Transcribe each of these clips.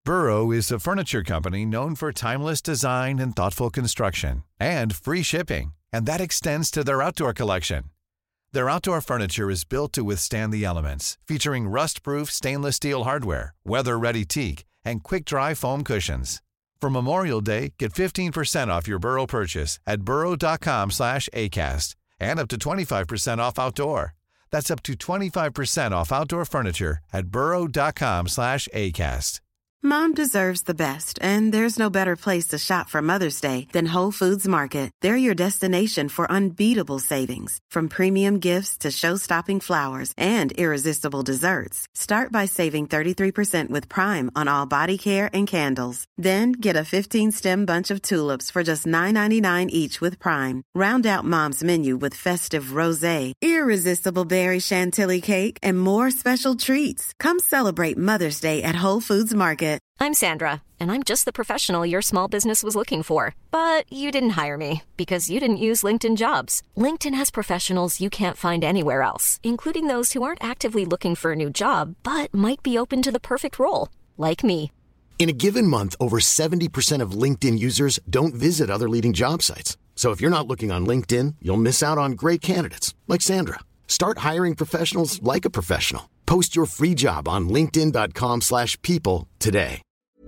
Burrow is a furniture company known for timeless design and thoughtful construction, and free shipping, and that extends to their outdoor collection. Their outdoor furniture is built to withstand the elements, featuring rust-proof stainless steel hardware, weather-ready teak, and quick-dry foam cushions. For Memorial Day, get 15% off your Burrow purchase at burrow.com/acast, and up to 25% off outdoor. That's up to 25% off outdoor furniture at burrow.com/acast. Mom deserves the best, and there's no better place to shop for Mother's Day than Whole Foods Market. They're your destination for unbeatable savings, from premium gifts to show-stopping flowers and irresistible desserts. Start by saving 33% with Prime on all body care and candles. Then get a 15-stem bunch of tulips for just $9.99 each with Prime. Round out Mom's menu with festive rosé, irresistible berry chantilly cake, and more special treats. Come celebrate Mother's Day at Whole Foods Market. I'm Sandra, and I'm just the professional your small business was looking for. But you didn't hire me because you didn't use LinkedIn Jobs. LinkedIn has professionals you can't find anywhere else, including those who aren't actively looking for a new job, but might be open to the perfect role, like me. In a given month, over 70% of LinkedIn users don't visit other leading job sites. So if you're not looking on LinkedIn, you'll miss out on great candidates, like Sandra. Start hiring professionals like a professional. Post your free job on linkedin.com/people today.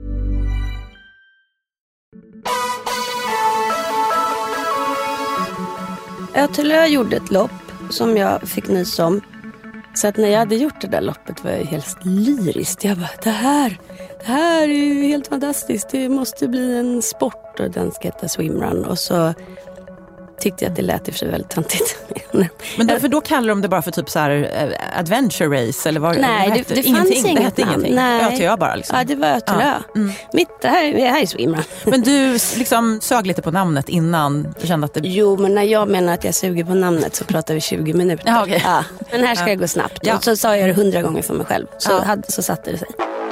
Jag gjorde ett lopp som jag fick nys om. Så att när jag hade gjort det där loppet var jag helt lyrisk. Jag bara, det här är ju helt fantastiskt. Det måste bli en sport och den ska heta swimrun. Och så tyckte jag att det lät i och för sig väldigt töntigt. Men för då kallar de det bara för typ så här adventure race eller vad? Nej, det fanns inget. Det hette ingenting. Nej. Ötö bara liksom. Ja, det var Ötö. Det här är swimrun. Men du liksom sög lite på namnet innan du kände att det... Jo, men när jag menar att jag suger på namnet så pratar vi 20 minuter. Ja, okay. Ja. Men här ska jag gå snabbt. Ja. Och så sa jag det 100 gånger för mig själv. Så satte det sig.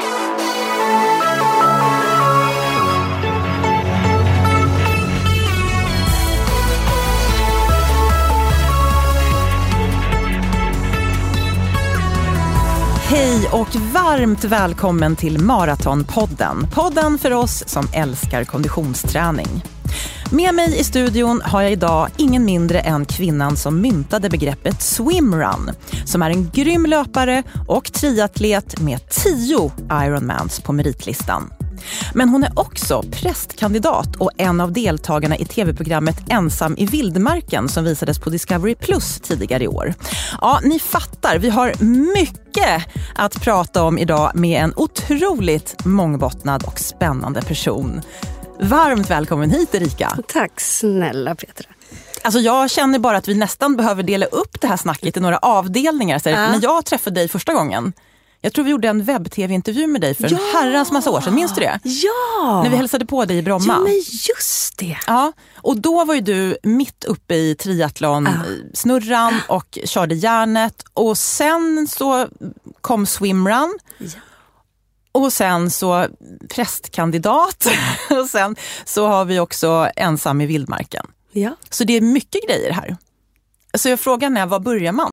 Hej och varmt välkommen till Maratonpodden. Podden för oss som älskar konditionsträning. Med mig i studion har jag idag ingen mindre än kvinnan som myntade begreppet swimrun, som är en grym löpare och triatlet med 10 Ironmans på meritlistan. Men hon är också prästkandidat och en av deltagarna i tv-programmet Ensam i vildmarken som visades på Discovery Plus tidigare i år. Ja, ni fattar, vi har mycket att prata om idag med en otroligt mångbottnad och spännande person. Varmt välkommen hit, Erika. Tack snälla, Petra. Alltså jag känner bara att vi nästan behöver dela upp det här snacket i några avdelningar. Så när jag träffade dig första gången, jag tror vi gjorde en webb-tv-intervju med dig för en herrans massa år sedan. Minns du det? Ja! När vi hälsade på dig i Bromma. Ja, men just det. Ja, och då var ju du mitt uppe i triathlon-snurran och körde järnet. Och sen så kom swimrun. Ja. Och sen så prästkandidat. Och sen så har vi också Ensam i vildmarken. Ja. Så det är mycket grejer här. Så jag frågar var börjar man?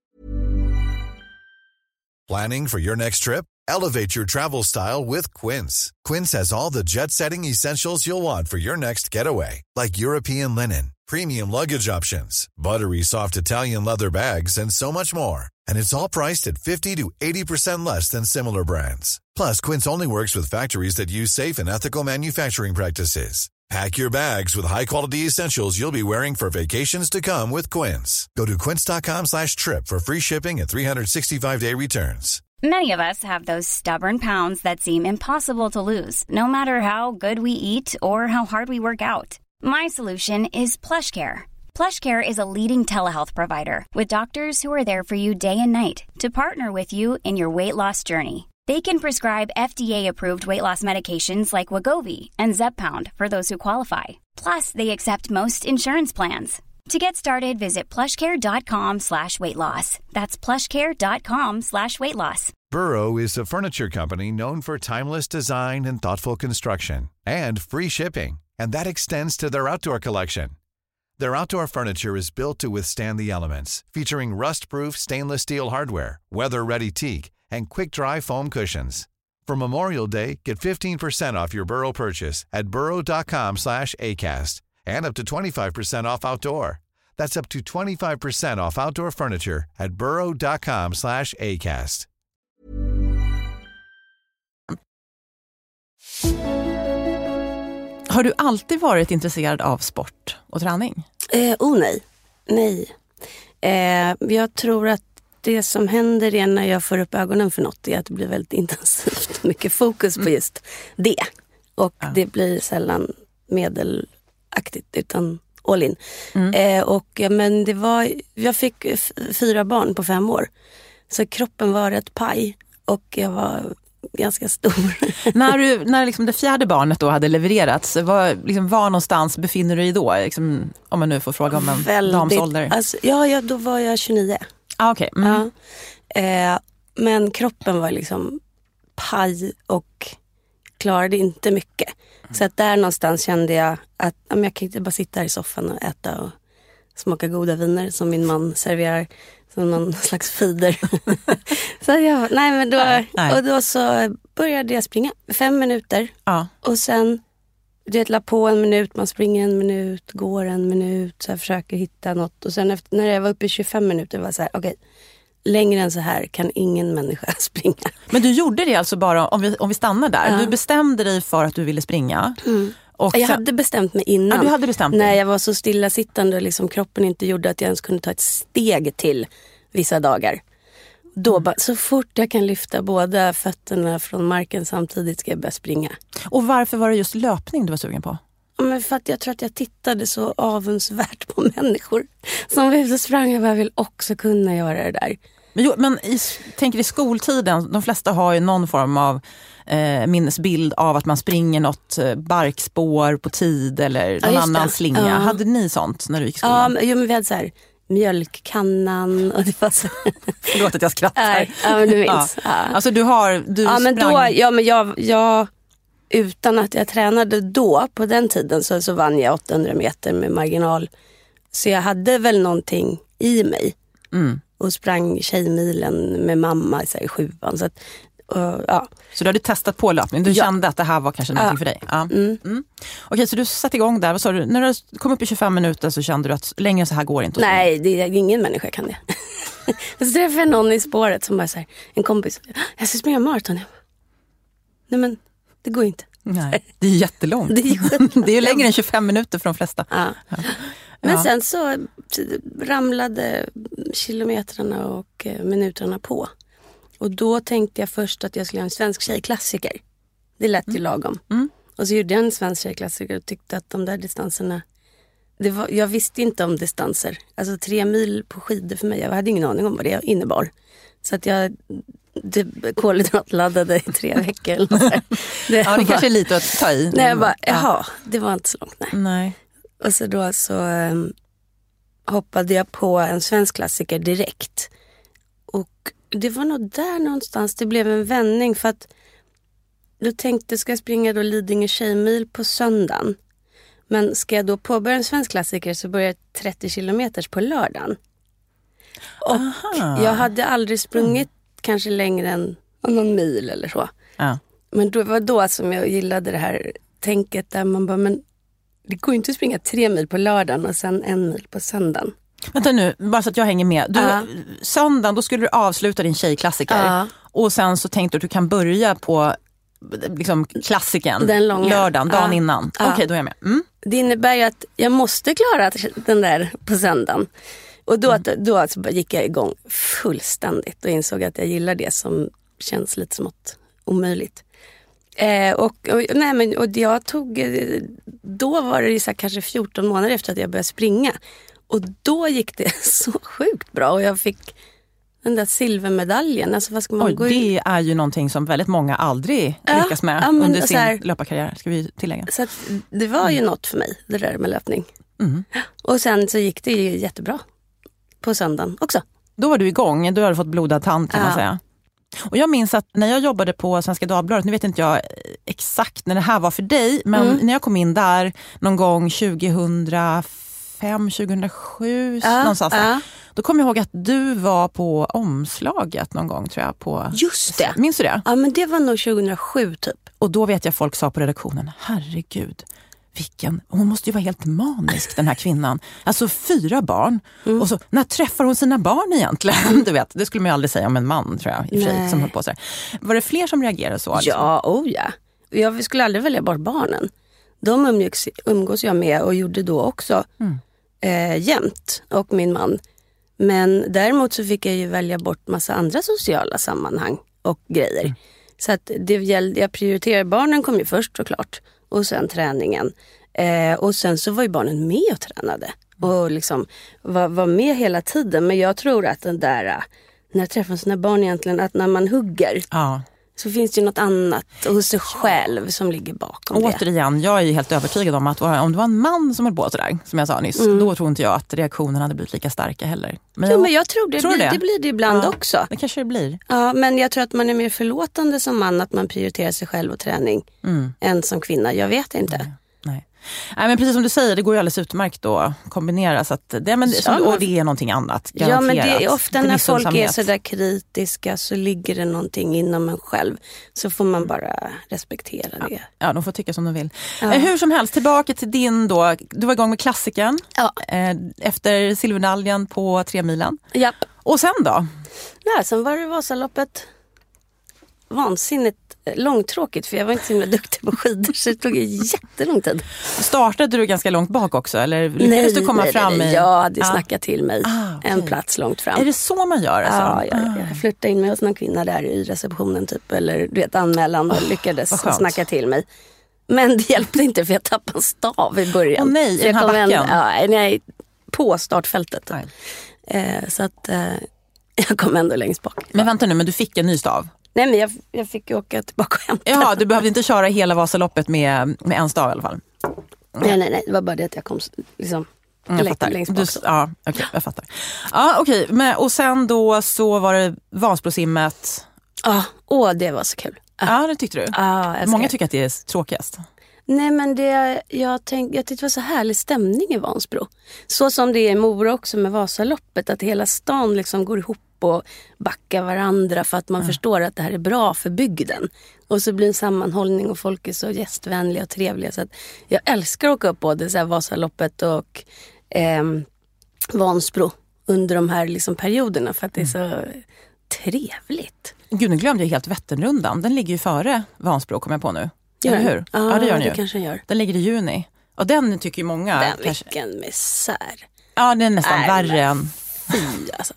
Planning for your next trip? Elevate your travel style with Quince. Quince has all the jet-setting essentials you'll want for your next getaway, like European linen, premium luggage options, buttery soft Italian leather bags, and so much more. And it's all priced at 50 to 80% less than similar brands. Plus, Quince only works with factories that use safe and ethical manufacturing practices. Pack your bags with high-quality essentials you'll be wearing for vacations to come with Quince. Go to quince.com/trip for free shipping and 365-day returns. Many of us have those stubborn pounds that seem impossible to lose, no matter how good we eat or how hard we work out. My solution is PlushCare. PlushCare is a leading telehealth provider with doctors who are there for you day and night to partner with you in your weight loss journey. They can prescribe FDA-approved weight loss medications like Wegovy and Zepbound for those who qualify. Plus, they accept most insurance plans. To get started, visit plushcare.com/weightloss. That's plushcare.com/weightloss. Burrow is a furniture company known for timeless design and thoughtful construction, and free shipping, and that extends to their outdoor collection. Their outdoor furniture is built to withstand the elements, featuring rust-proof stainless steel hardware, weather-ready teak, and quick-dry foam cushions. For Memorial Day, get 15% off your Burrow purchase at burrow.com/ACAST and up to 25% off outdoor. That's up to 25% off outdoor furniture at burrow.com/ACAST. Har du alltid varit intresserad av sport och träning? Nej. Jag tror att det som händer är när jag får upp ögonen för något är att det blir väldigt intensivt och mycket fokus på just det. Och det blir sällan medelaktigt utan all in. Men jag fick 4 barn på 5 år. Så kroppen var rätt paj och jag var ganska stor. När liksom det 4:e barnet då hade levererats, var någonstans befinner du dig då? Liksom, om man nu får fråga om en damsålder. Alltså, då var jag 29. Okay. Men kroppen var liksom paj och klarade inte mycket. Så att där någonstans kände jag att jag kan inte bara sitta här i soffan och äta och smaka goda viner som min man serverar som någon slags feeder. Så då så började jag springa 5 minuter. Och sen la på 1 minut, man springer 1 minut, går 1 minut, så jag försöker hitta något. Och sen när jag var uppe i 25 minuter var jag så här, okej, längre än så här kan ingen människa springa. Men du gjorde det alltså bara, om vi stannar där. Du bestämde dig för att du ville springa. Och jag hade bestämt mig innan. Du hade bestämt dig. När jag var så stillasittande och liksom kroppen inte gjorde att jag ens kunde ta ett steg till vissa dagar. Då så fort jag kan lyfta båda fötterna från marken samtidigt ska jag börja springa. Och varför var det just löpning du var sugen på? Men för att jag tror att jag tittade så avundsvärt på människor som var ute och sprang. Jag vill också kunna göra det där. Men tänker i skoltiden, de flesta har ju någon form av minnesbild av att man springer något barkspår på tid eller någon annan slinga. Hade ni sånt när du gick i skolan? Ja, men vi hade så här mjölkkannan och det var så. Förlåt att jag skrattar. Ja, men du minns. Ja. Alltså du sprang. Men jag utan att jag tränade då på den tiden så vann jag 800 meter med marginal. Så jag hade väl någonting i mig. Och sprang tjejmilen med mamma i 7:an. Så Så du hade testat på löpning? Du kände att det här var kanske någonting för dig? Ja. Okej, så du satte igång där. Vad sa du? När du kom upp i 25 minuter så kände du att längre så här går inte? Nej, ingen människa kan det. Så träffade jag någon i spåret som bara så här, en kompis. Jag ska springa maraton. Nej men, det går inte. Nej, det är jättelångt. Det är ju längre än 25 minuter för de flesta. Ja. Men sen så ramlade kilometrarna och minuterna på. Och då tänkte jag först att jag skulle göra en svensk tjejklassiker. Det lät ju lagom. Och så gjorde jag en svensk tjejklassiker och tyckte att de där distanserna... jag visste inte om distanser. Alltså 3 mil på skidor för mig. Jag hade ingen aning om vad det innebar. Så att jag kolhydratladdade i 3 veckor. Eller så det kanske är lite att ta i. Nej, jag bara, det var inte så långt. Nej. Och så då hoppade jag på en svensk klassiker direkt. Och det var nog där någonstans det blev en vändning. För att då tänkte ska jag springa då Lidingö tjejmil på söndagen. Men ska jag då påbörja en svensk klassiker så börjar jag 30 kilometers på lördagen. Och jag hade aldrig sprungit kanske längre än någon mil eller så. Men det var då som jag gillade det här tänket där man bara, men det går inte att springa 3 mil på lördagen och sen 1 mil på söndagen. Vänta nu, bara så att jag hänger med. Söndagen, då skulle du avsluta din tjejklassiker. Och sen så tänkte du att du kan börja på liksom klassiken den långa lördagen, dagen innan. Okej, då är jag med. Det innebär ju att jag måste klara den där på söndagen. Och då alltså gick jag igång fullständigt och insåg att jag gillar det som känns lite smått omöjligt. Och jag tog, då var det så här, kanske 14 månader efter att jag började springa. Och då gick det så sjukt bra och jag fick den där silvermedaljen. Alltså, vad ska man gå det är ju någonting som väldigt många aldrig lyckas med under sin löparkarriär, ska vi tillägga. Så att det var ju något för mig, det där med löpning. Och sen så gick det ju jättebra på söndagen också. Då var du igång, du hade fått blodad tand kan man säga. Och jag minns att när jag jobbade på Svenska Dagbladet, nu vet inte jag exakt när det här var för dig, men när jag kom in där någon gång 2005, 2007 någonstans där, Då kommer jag ihåg att du var på omslaget någon gång, tror jag. Just det. Minns du det? Ja, men det var nog 2007 typ. Och då vet jag folk sa på redaktionen, herregud, hon måste ju vara helt manisk, den här kvinnan. Alltså 4 barn. Och så, när träffar hon sina barn egentligen? Du vet, det skulle man ju aldrig säga om en man, tror jag, i och för sig, som höll på så här. Var det fler som reagerade så? Liksom? Ja. Vi skulle aldrig välja bort barnen. De umgås jag med och gjorde då också jämt, och min man. Men däremot så fick jag ju välja bort massa andra sociala sammanhang och grejer. Så att jag prioriterar, barnen kom ju först såklart. Och sen träningen. Och sen så var ju barnen med och tränade. Och liksom var med hela tiden. Men jag tror att den där, när jag träffar sina barn egentligen, att när man hugger så finns det ju något annat hos sig själv som ligger bakom det. Återigen, jag är ju helt övertygad om att om det var en man som höll på sådär, som jag sa nyss, då tror inte jag att reaktionen hade blivit lika starka heller. Men jag tror det blir det ibland också. Det kanske det blir. Ja, men jag tror att man är mer förlåtande som man, att man prioriterar sig själv och träning än som kvinna. Jag vet inte. Nej, men precis som du säger, det går ju alldeles utmärkt att kombinera. Så att och det är någonting annat, garanterat. Ja, men det är ofta när folk är så där kritiska så ligger det någonting inom en själv. Så får man bara respektera det. Ja, de får tycka som de vill. Hur som helst, tillbaka till din då. Du var igång med klassikern efter silvernaljan på 3 milen. Japp. Och sen då? Nej, sen var det Vasaloppet. Vansinnigt långtråkigt, för jag var inte så himla duktig på skidor, så det tog jättelång tid. Startade du ganska långt bak också? Eller lyckades du komma fram? Nej, jag hade snackat till mig en plats långt fram. Är det så man gör? Alltså? Ja, jag flyttade in med hos någon kvinna där i receptionen typ, eller du vet, anmälan, och lyckades snacka till mig. Men det hjälpte inte, för jag tappade en stav i början. Åh nej, i den här backen? Nej, på startfältet. Så att jag kom ändå längst bak. Men vänta nu, men du fick en ny stav? Nej, men jag fick ju åka tillbaka och hämta. Ja, du behövde inte köra hela Vasaloppet med en stav i alla fall. Nej, det var bara det att jag kom liksom längst bak. Ja, okej, jag fattar. Ja, okej, och sen då så var det Vansbrosimmet. Ja, det var så kul. Ja, det tyckte du? Många tycker att det är tråkigast. Nej, men jag tyckte det var så härlig stämning i Vansbro. Så som det är i Mora också med Vasaloppet, att hela stan liksom går ihop och backa varandra för att man förstår att det här är bra för bygden. Och så blir en sammanhållning och folk är så gästvänliga och trevliga. Så att jag älskar att åka upp både så här Vasaloppet och Vansbro under de här liksom perioderna, för att det är så trevligt. Gud, nu glömde jag helt Vätternrundan. Den ligger ju före Vansbro, kommer jag på nu. Gör eller hur? Ja, det gör den ju. Kanske gör. Den ligger i juni. Och den tycker ju många... Den kanske... vilken misär. Ja, den är nästan värre än... Fy alltså.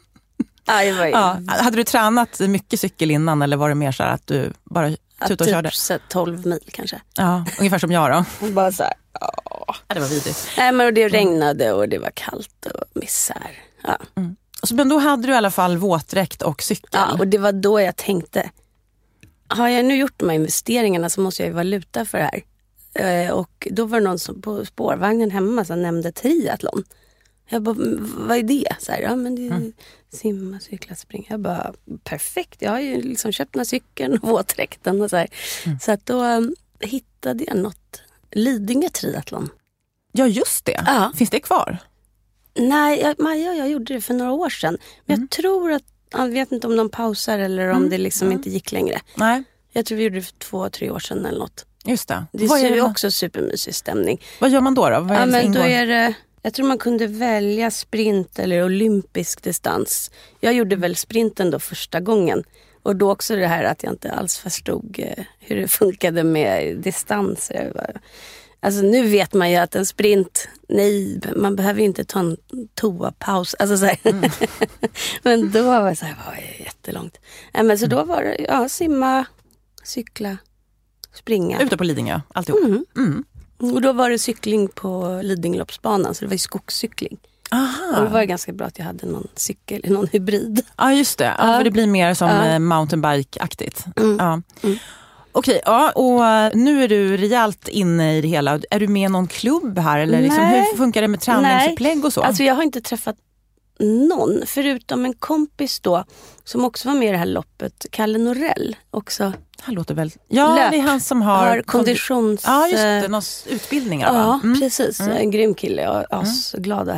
Hade du tränat mycket cykel innan, eller var det mer så här att du bara tutade och körde? Typ 12 mil kanske. Ja, ungefär som jag då. Bara så här, det var vidrigt. Nej, men det regnade och det var kallt och misär. Ja. Men då hade du i alla fall våtdräkt och cykel. Ja, och det var då jag tänkte, har jag nu gjort de här investeringarna så måste jag ju valuta för det här. Och då var det någon som på spårvagnen hemma som nämnde triathlon. Jag bara, vad är det? Så här, men det är simma, cykla, springa. Jag bara, perfekt. Jag har ju liksom köpt den här cykeln och våtdräkten och så här. Så att då hittade jag något. Lidingö triathlon. Ja, just det. Ja. Finns det kvar? Nej, jag gjorde det för några år sedan. Men jag tror att, jag vet inte om de pausar eller om det liksom inte gick längre. Nej. Jag tror vi gjorde det för 2-3 år sedan eller något. Just det. Det är ju också supermysig stämning. Vad gör man då? Vad är men då är det, jag tror man kunde välja sprint eller olympisk distans. Jag gjorde väl sprinten då första gången. Och då också det här att jag inte alls förstod hur det funkade med distanser. Alltså nu vet man ju att en sprint, nej, man behöver ju inte ta en toapaus. Alltså så här. Men då var det så här, var det jättelångt. Men så då var det simma, cykla, springa. Ute på Lidingö, alltihop. Och då var det cykling på Lidingöloppsbanan, så det var ju skogscykling. Aha. Och det var ganska bra att jag hade någon cykel, någon hybrid. Ja, just det. Ja, för det blir mer som mountainbike-aktigt. Okej, och nu är du rejält inne i det hela. Är du med i någon klubb här? Eller liksom, hur funkar det med träningsupplägg och så? Alltså jag har inte träffat någon, förutom en kompis då, som också var med i det här loppet, Kalle Norell också. Han låter väl... Ja, det är han som har konditions... Ja, just det, någon utbildningar. Ja, precis. En grym kille och så glad och härlig.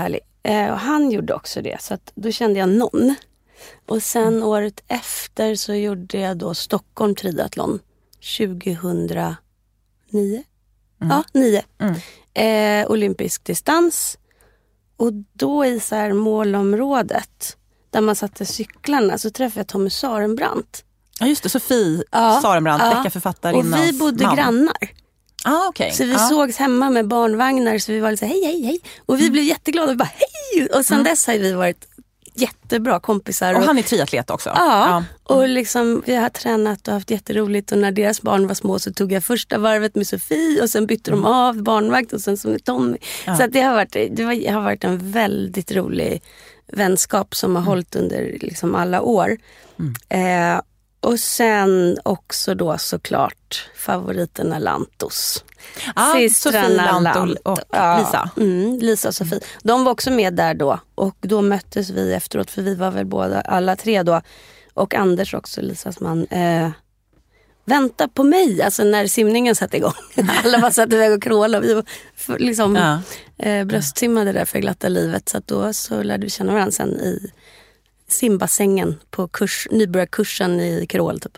Och han gjorde också det. Så att då kände jag någon. Och sen året efter så gjorde jag då Stockholm triathlon 2009. Ja, 9. Olympisk distans. Och då i så här målområdet där man satte cyklarna så träffade jag Tommy Sarenbrant. Ja just det, Sofie Sarenbrant, deckarförfattarinnans Och vi bodde grannar. Okay. Så vi sågs hemma med barnvagnar så vi var liksom hej. Och vi blev jätteglada och bara hej. Och sen dess har vi varit jättebra kompisar. Och han är triatlet också. Ja. Och liksom vi har tränat och haft jätteroligt. Och när deras barn var små så tog jag första varvet med Sofie. Och sen bytte de av barnvakt och sen som med Tommy. Så att det har varit en väldigt rolig vänskap som har hållit under liksom alla år. Och sen också då såklart favoriterna Lantos. Sofie Lanto och Lisa. Lisa och Sofie. De var också med där då. Och då möttes vi efteråt. För vi var väl båda, alla tre då. Och Anders också, Lisas man. Vänta på mig. Alltså när simningen satte igång. Alla var satt iväg och krålade. Vi var liksom bröstsimmade där för glatta livet. Så att då så lärde vi känna varandra sen i simbassängen på nybörjarkursen i Krål typ.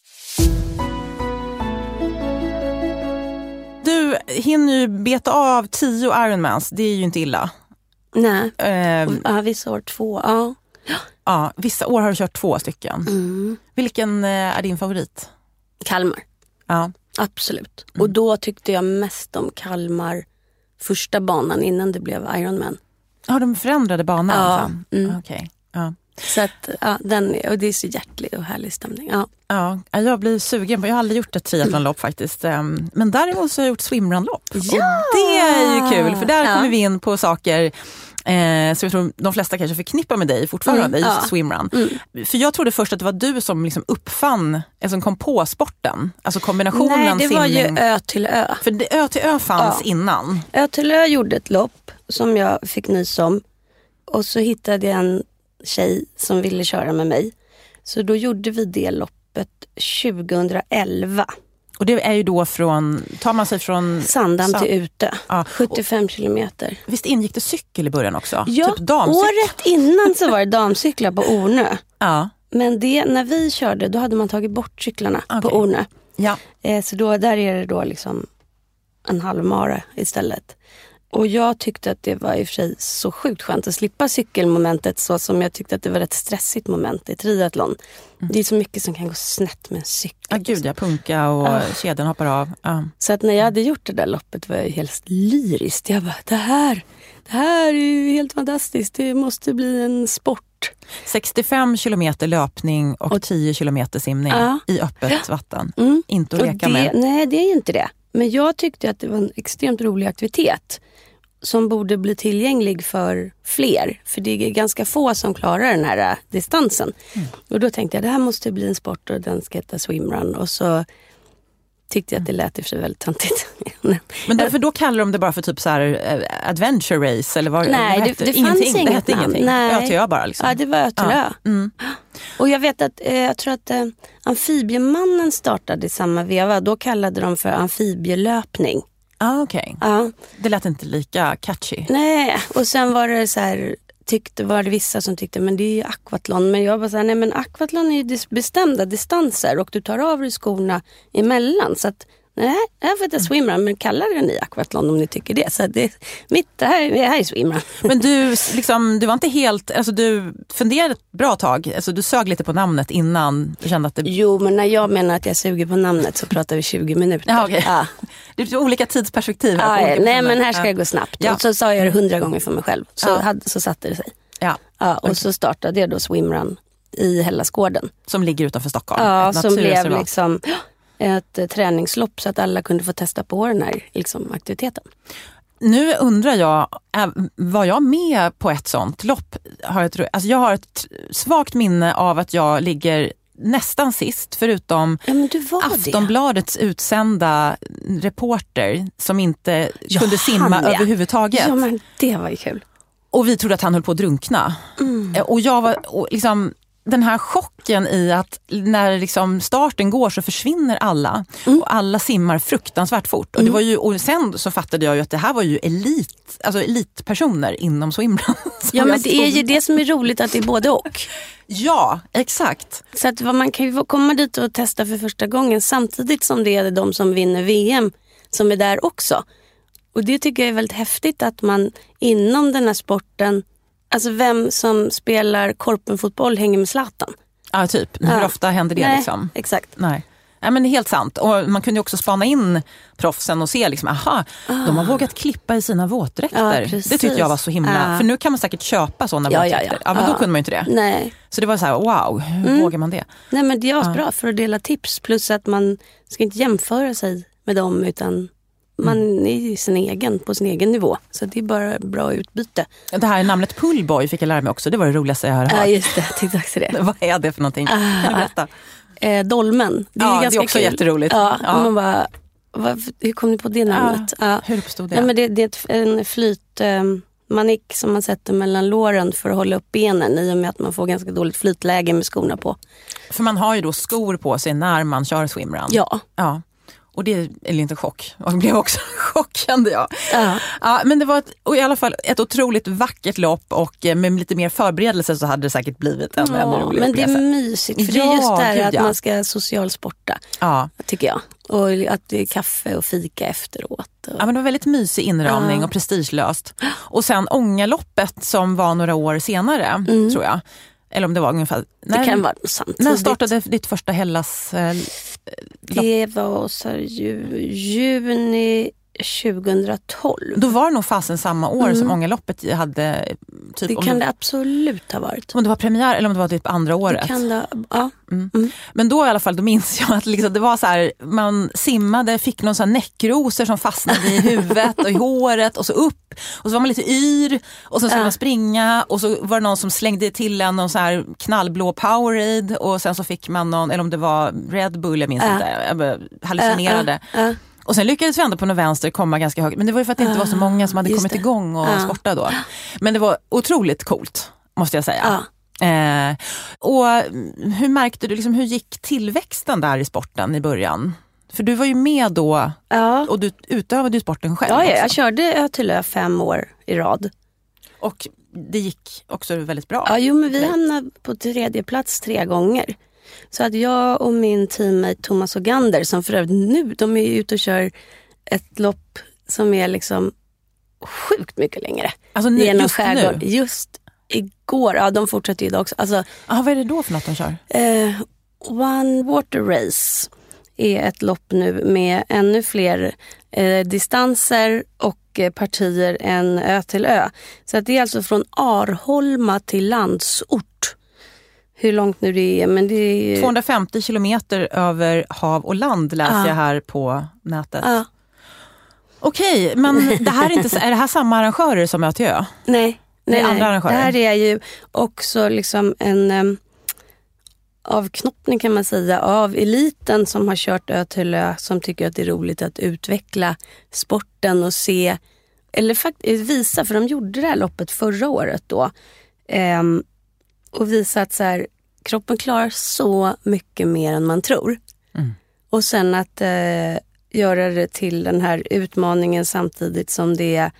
Du hinner ju beta av 10 Ironmans, det är ju inte illa. Nej, vissa år 2, Ja, vissa år har du kört 2 stycken. Vilken är din favorit? Kalmar. Ja. Absolut. Och då tyckte jag mest om Kalmar första banan innan det blev Ironman. Ja, de förändrade banan sen? Okej. Ja. Så att, och det är så hjärtlig och härlig stämning. Ja, jag blir sugen på, jag har aldrig gjort ett triathlonlopp faktiskt. Men däremot så har jag gjort swimrunlopp. Ja! Och det är ju kul, för där kommer vi in på saker så jag tror de flesta kanske förknippar med dig fortfarande, just swimrun. För jag trodde först att det var du som liksom uppfann, som kom på sporten. Alltså kombinationen simning. Nej, det var ju Ö till Ö. För Ö till Ö fanns innan. Ö till Ö gjorde ett lopp som jag fick nys om. Och så hittade jag en tjej som ville köra med mig. Så då gjorde vi det loppet 2011. Och det är ju då tar man sig från Sandhamn till Utö. 75 kilometer. Visst ingick det cykel i början också? Ja, typ året innan så var det damcyklar på Ornö. Ja. Men när vi körde, då hade man tagit bort cyklarna på Ornö. Ja. Så där är det då liksom en halvmara istället. Och jag tyckte att det var i och för sig så sjukt skönt att slippa cykelmomentet, så som jag tyckte att det var ett stressigt moment i triathlon. Det är så mycket som kan gå snett med en cykel. Ja, gud, jag punka och kedjan hoppar av. Så att när jag hade gjort det där loppet var jag helt lyriskt. Jag bara, det här är ju helt fantastiskt. Det måste bli en sport. 65 kilometer löpning och 10 kilometer simning i öppet vatten. Inte att leka med. Nej, det är ju inte det. Men jag tyckte att det var en extremt rolig aktivitet som borde bli tillgänglig för fler. För det är ganska få som klarar den här distansen. Och då tänkte jag, det här måste bli en sport och den ska heta swimrun. Och så tyckte jag att det lät i sig väldigt töntigt. Men för då kallar de det bara för typ så här adventure race eller vad? Nej, det fanns ingenting. Det hette ingenting. Ö till Ö bara liksom. Ja, det var Ö till Ö. Och jag vet att jag tror att Amfibiemannen startade i samma veva. Då kallade de för amfibielöpning. Okej. Det lät inte lika catchy. Nej, och sen var det så här, var det vissa som tyckte, men det är ju aquathlon. Men jag bara så här, nej men aquathlon är ju bestämda distanser och du tar av dig skorna emellan. Så att, nej, jag får inte swimrun, men kallar det ni aquathlon om ni tycker det. Så det här är swimrun. Men du var inte helt, alltså du funderade ett bra tag, alltså du sög lite på namnet innan du kände att det... Jo, men när jag menar att jag suger på namnet så pratar vi 20 minuter. Ja, okay. Det är olika tidsperspektiv här. Nej, men här ska jag gå snabbt. Ja. Och så sa jag det 100 gånger för mig själv. Så satte det sig. Och så startade jag då swimrun i Hellasgården. Som ligger utanför Stockholm. Ja, som blev liksom ett träningslopp så att alla kunde få testa på den här liksom, aktiviteten. Nu undrar jag, var jag med på ett sånt lopp? Jag har ett svagt minne av att jag ligger nästan sist, förutom Aftonbladets utsända reporter som inte kunde simma överhuvudtaget. Ja, men det var ju kul. Och vi trodde att han höll på att drunkna. Och jag var den här chocken i att när liksom starten går så försvinner alla. Och alla simmar fruktansvärt fort. Och, det var ju, och sen så fattade jag ju att det här var ju elitpersoner inom swimrun. Ja, men det är ju det som är roligt, att det är både och. Ja, exakt. Så att man kan ju komma dit och testa för första gången samtidigt som det är de som vinner VM som är där också. Och det tycker jag är väldigt häftigt, att man inom den här sporten, alltså vem som spelar korpenfotboll hänger med Zlatan. Ja, typ. Hur ofta händer det? Nej, liksom? Exakt. Nej, men det är helt sant. Och man kunde ju också spana in proffsen och se liksom, de har vågat klippa i sina våtdräkter. Det tyckte jag var så himla... För nu kan man säkert köpa sådana våtdräkter. Ja, men då kunde man ju inte det. Nej. Så det var så här, wow, hur vågar man det? Nej, men det är bra för att dela tips. Plus att man ska inte jämföra sig med dem, utan man är på sin egen nivå. Så det är bara bra utbyte. Det här namnet Pullboy fick jag lära mig också. Det var det roligaste jag har hört. Ja, just det. Jag tänkte också det. Vad är det för någonting? Kan du berätta? Dolmen. Det är ganska det är också kul. Jätteroligt. Ja. Man bara, hur kom ni på det namnet? Ja. Hur uppstod det? Ja, men det är en flytmanik som man sätter mellan låren för att hålla upp benen, i och med att man får ganska dåligt flytläge med skorna på. För man har ju då skor på sig när man kör swimrun. Ja. Och det är inte chock. Och det blev också chock, kände jag. Ja, men det var i alla fall ett otroligt vackert lopp, och med lite mer förberedelse så hade det säkert blivit en rolig men det är mysigt, för det är just där att man ska socialsporta, tycker jag. Och att det är kaffe och fika efteråt. Ja, men det var väldigt mysig inramning och prestigelöst. Och sen Ångaloppet som var några år senare, tror jag. Eller om det var ungefär... Det kan vara samtidigt. När startade ditt första Hellas... Det var så juni 2012. Då var det nog fasen samma år som Ångaloppet hade... Typ, det kan det absolut ha varit. Om det var premiär eller om det var typ andra året. Det kan det, ja. Men då i alla fall, då minns jag att liksom, det var så här, man simmade, fick någon sån här näckrosor som fastnade i huvudet och i håret, och så upp, och så var man lite yr, och sen skulle man springa, och så var det någon som slängde till någon så här knallblå Powerade, och sen så fick man någon, eller om det var Red Bull, jag minns inte, jag hallucinerade. Och sen lyckades vi ändå på någon vänster komma ganska högt. Men det var ju för att det inte var så många som hade kommit igång och sporta då. Men det var otroligt coolt, måste jag säga. Och hur märkte du, liksom, hur gick tillväxten där i sporten i början? För du var ju med då, och du utövade ju sporten själv. Ja, jag körde Ötillö 5 år i rad. Och det gick också väldigt bra. Ja, jo, men vi hamnade på 3:e plats 3 gånger. Så att jag och min teammate Thomas Ogander, som för övrigt nu, de är ute och kör ett lopp som är liksom sjukt mycket längre. Alltså nu, genom just skärgård. Nu? Just igår, de fortsätter ju idag också. Alltså, vad är det då för något de kör? One Water Race är ett lopp nu med ännu fler distanser och partier än ö till ö. Så att det är alltså från Arholma till Landsort. Hur långt nu det är, men det är... 250 kilometer över hav och land läser jag här på nätet. Okej, men det här är det här samma arrangörer som Ötillö? Nej. Andra arrangörer. Det här är ju också liksom en avknoppning, kan man säga, av eliten som har kört Ötillö, som tycker att det är roligt att utveckla sporten och se, eller faktiskt visa, för de gjorde det här loppet förra året då. Och visa att så här, kroppen klarar så mycket mer än man tror. Och sen att göra det till den här utmaningen samtidigt som det är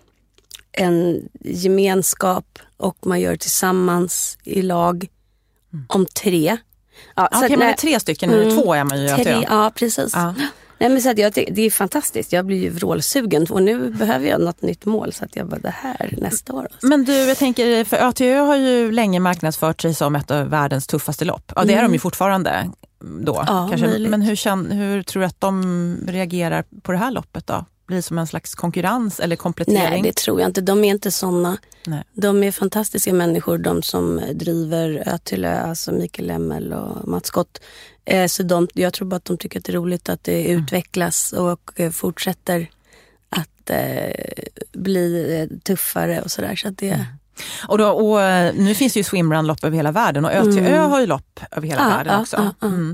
en gemenskap, och man gör det tillsammans i lag om 3. Ja, så men det är 3 stycken, nu 2 är man ju. 3, ja, precis. Nej, men så att det är fantastiskt. Jag blir ju vrålsugen, och nu behöver jag något nytt mål, så att jag bara, det här nästa år. Alltså. Men du, jag tänker, för Ötillö har ju länge marknadsfört sig som ett av världens tuffaste lopp. Ja, det är de ju fortfarande då. Kanske. Men hur tror du att de reagerar på det här loppet då? Blir det som en slags konkurrens eller komplettering? Nej, det tror jag inte. De är inte såna. Nej. De är fantastiska människor, de som driver Ötillö, alltså Mikael Lemmel och Mats Skott. Så jag tror bara att de tycker att det är roligt att det utvecklas och fortsätter att bli tuffare och sådär. Så att det... Och nu finns det ju swimrun-lopp över hela världen, och Ötillö har ju lopp över hela världen också.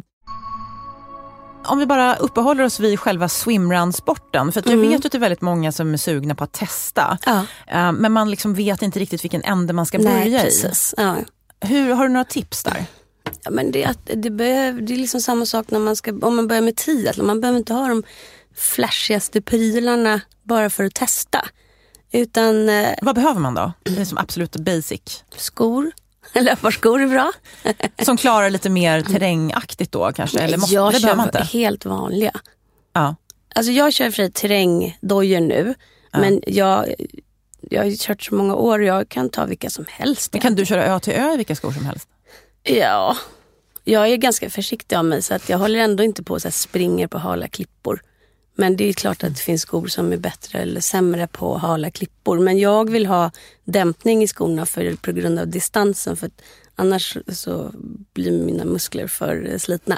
Om vi bara uppehåller oss vid själva swimrun-sporten, för att jag vet att det är väldigt många som är sugna på att testa. Men man liksom vet inte riktigt vilken ände man ska börja precis. i. Har du några tips där? Ja, men det är liksom samma sak när om man börjar med triathlon. Man behöver inte ha de flashigaste prylarna bara för att testa. Utan, vad behöver man då? Det är som absolut basic. Skor. Löparskor är bra. Som klarar lite mer terrängaktigt då kanske? Eller jag det kör man inte. Helt vanliga. Ja. Alltså jag kör för terrängdojor nu. Ja. Men jag har kört så många år och jag kan ta vilka som helst. Men kan du köra ö till ö i vilka skor som helst? Ja, jag är ganska försiktig av mig så att jag håller ändå inte på att springer på hala klippor. Men det är klart att det finns skor som är bättre eller sämre på hala klippor. Men jag vill ha dämpning i skorna på grund av distansen. För att annars så blir mina muskler för slitna.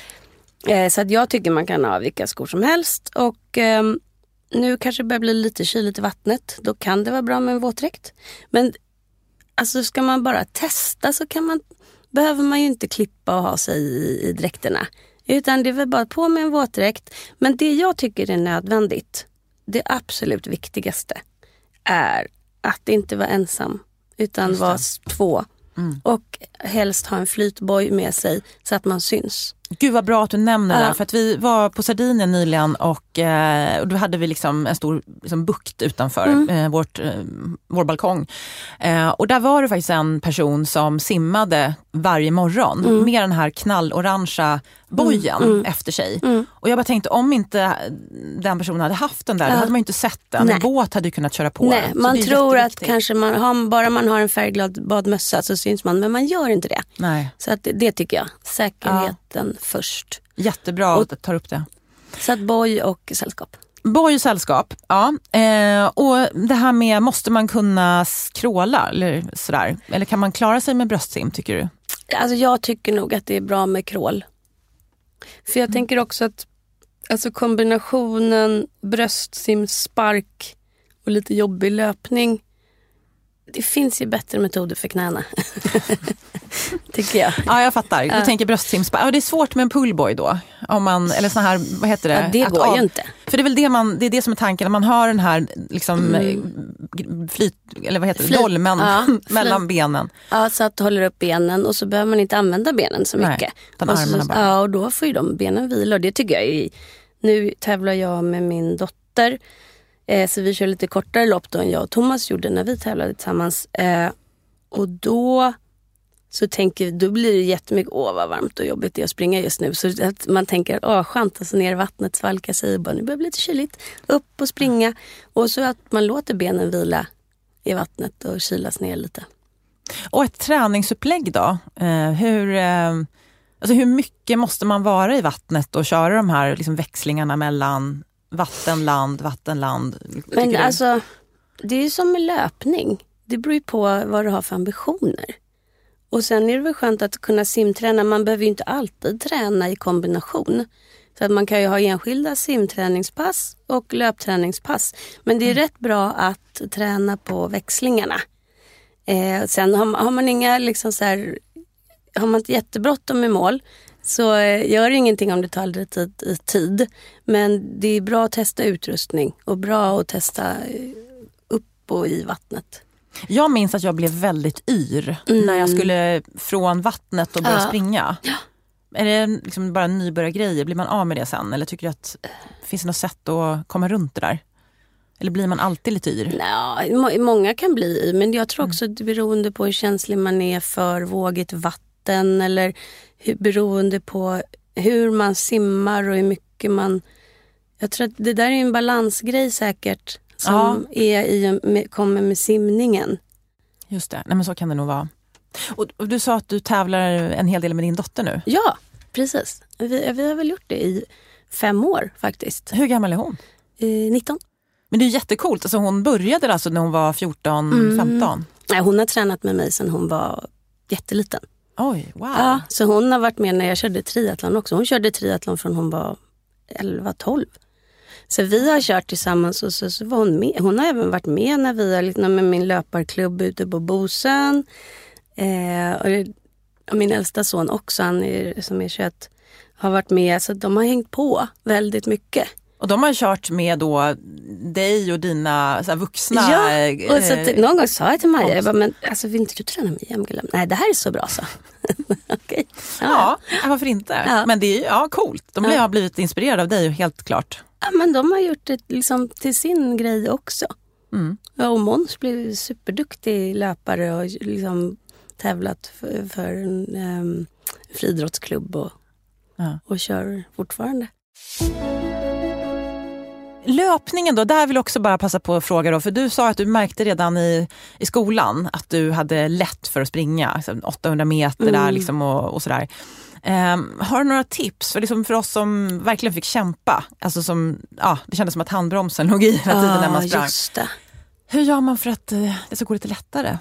Så att jag tycker man kan ha vilka skor som helst. Och nu kanske det börjar bli lite kyligt i vattnet. Då kan det vara bra med en våtdräkt. Men alltså ska man bara testa så behöver man ju inte klippa och ha sig i dräkterna. Utan det är väl bara på med en våtdräkt. Men det jag tycker är nödvändigt, det absolut viktigaste, är att inte vara ensam. Utan vara 2. Och helst ha en flytboj med sig så att man syns. Gud vad bra att du nämner det. För att vi var på Sardinien nyligen och då hade vi liksom en stor bukt utanför vår balkong. Och där var det faktiskt en person som simmade varje morgon med den här knallorangea bojen efter sig. Och jag bara tänkte, om inte den personen hade haft den där, då hade man ju inte sett den. Nej. En båt hade ju kunnat köra på. Nej, man tror att kanske bara man har en färgglad badmössa så syns man, men man gör inte det. Nej. Så att det tycker jag. Säkerheten först. Jättebra att du tar upp det. Så att boj och sällskap. Boj och sällskap, ja. Och det här med, måste man kunna skråla eller sådär? Eller kan man klara sig med bröstsim, tycker du? Alltså jag tycker nog att det är bra med krål. För jag tänker också att alltså kombinationen bröstsim, spark och lite jobbig löpning, det finns ju bättre metoder för knäna. Tycker jag. Ja, jag fattar. Du tänker bröstsimspark. Ja, det är svårt med en pullboy då. Om man, eller sån här, vad heter det? Ja, det går ju inte. För det är väl det är det som är tanken. När man har den här liksom eller vad heter det? Dolmen mellan benen. Ja, så att du håller upp benen och så behöver man inte använda benen så mycket. Nej, armarna bara. Ja, och då får ju de benen vila. Och det tycker jag är, nu tävlar jag med min dotter. Så vi kör lite kortare lopp då än jag och Thomas gjorde när vi tävlade tillsammans. Och då så då blir det jättemycket, vad varmt och jobbigt det är att springa just nu. Så att man tänker, skönt, alltså ner i vattnet, svalka sig och bara, nu börjar det bli lite kyligt. Upp och springa. Och så att man låter benen vila i vattnet och kylas ner lite. Och ett träningsupplägg då? Hur mycket måste man vara i vattnet och köra de här liksom växlingarna mellan vattenland? Men alltså, det är ju som med löpning. Det beror ju på vad du har för ambitioner. Och sen är det väl skönt att kunna simträna. Man behöver ju inte alltid träna i kombination. Så att man kan ju ha enskilda simträningspass och löpträningspass. Men det är rätt bra att träna på växlingarna. Sen har man inga liksom så här, har man inte jättebråttom i mål, så gör ingenting om det tar lite tid. Men det är bra att testa utrustning och bra att testa upp och i vattnet. Jag minns att jag blev väldigt yr när jag skulle från vattnet och börja springa. Ja. Är det liksom bara nybörjargrejer? Blir man av med det sen? Eller tycker du att finns det något sätt att komma runt det där? Eller blir man alltid lite yr? Nej, många kan bli yr. Men jag tror också att det beroende på hur känslig man är för vågigt vatten. Eller beroende på hur man simmar och hur mycket man... Jag tror att det där är en balansgrej säkert. Som kommer med simningen. Just det, nej, men så kan det nog vara. Och du sa att du tävlar en hel del med din dotter nu. Ja, precis. Vi har väl gjort det i 5 år faktiskt. Hur gammal är hon? 19. Men det är jättekult. Alltså, hon började alltså när hon var 14-15? Nej, hon har tränat med mig sedan hon var jätteliten. Oj, wow. Ja, så hon har varit med när jag körde triathlon också. Hon körde triathlon från hon var 11-12. Så vi har kört tillsammans och så var hon med. Hon har även varit med när vi har med min löparklubb ute på Bosön. Och min äldsta son också, som är 21, har varit med. Så de har hängt på väldigt mycket. Och de har kört med då dig och dina så här, vuxna. Ja, och så någon gång sa jag till Maja, jag bara, men alltså, vill inte du träna med jämgullam? Nej, det här är så bra, så. Okay. Ja, varför inte? Ja. Men det är coolt. De har blivit inspirerade av dig, helt klart. Ja, men de har gjort det liksom till sin grej också. Ja, och Måns blev superduktig löpare och liksom tävlat för en friidrottsklubb och kör fortfarande. Löpningen då, där vill jag också bara passa på att fråga då, för du sa att du märkte redan i skolan att du hade lätt för att springa, liksom 800 meter där liksom och sådär. Har du några tips för oss som verkligen fick kämpa, alltså som, det kändes som att handbromsen låg i hela tiden när man sprang. Just det. Hur gör man för att det ska gå lite lättare?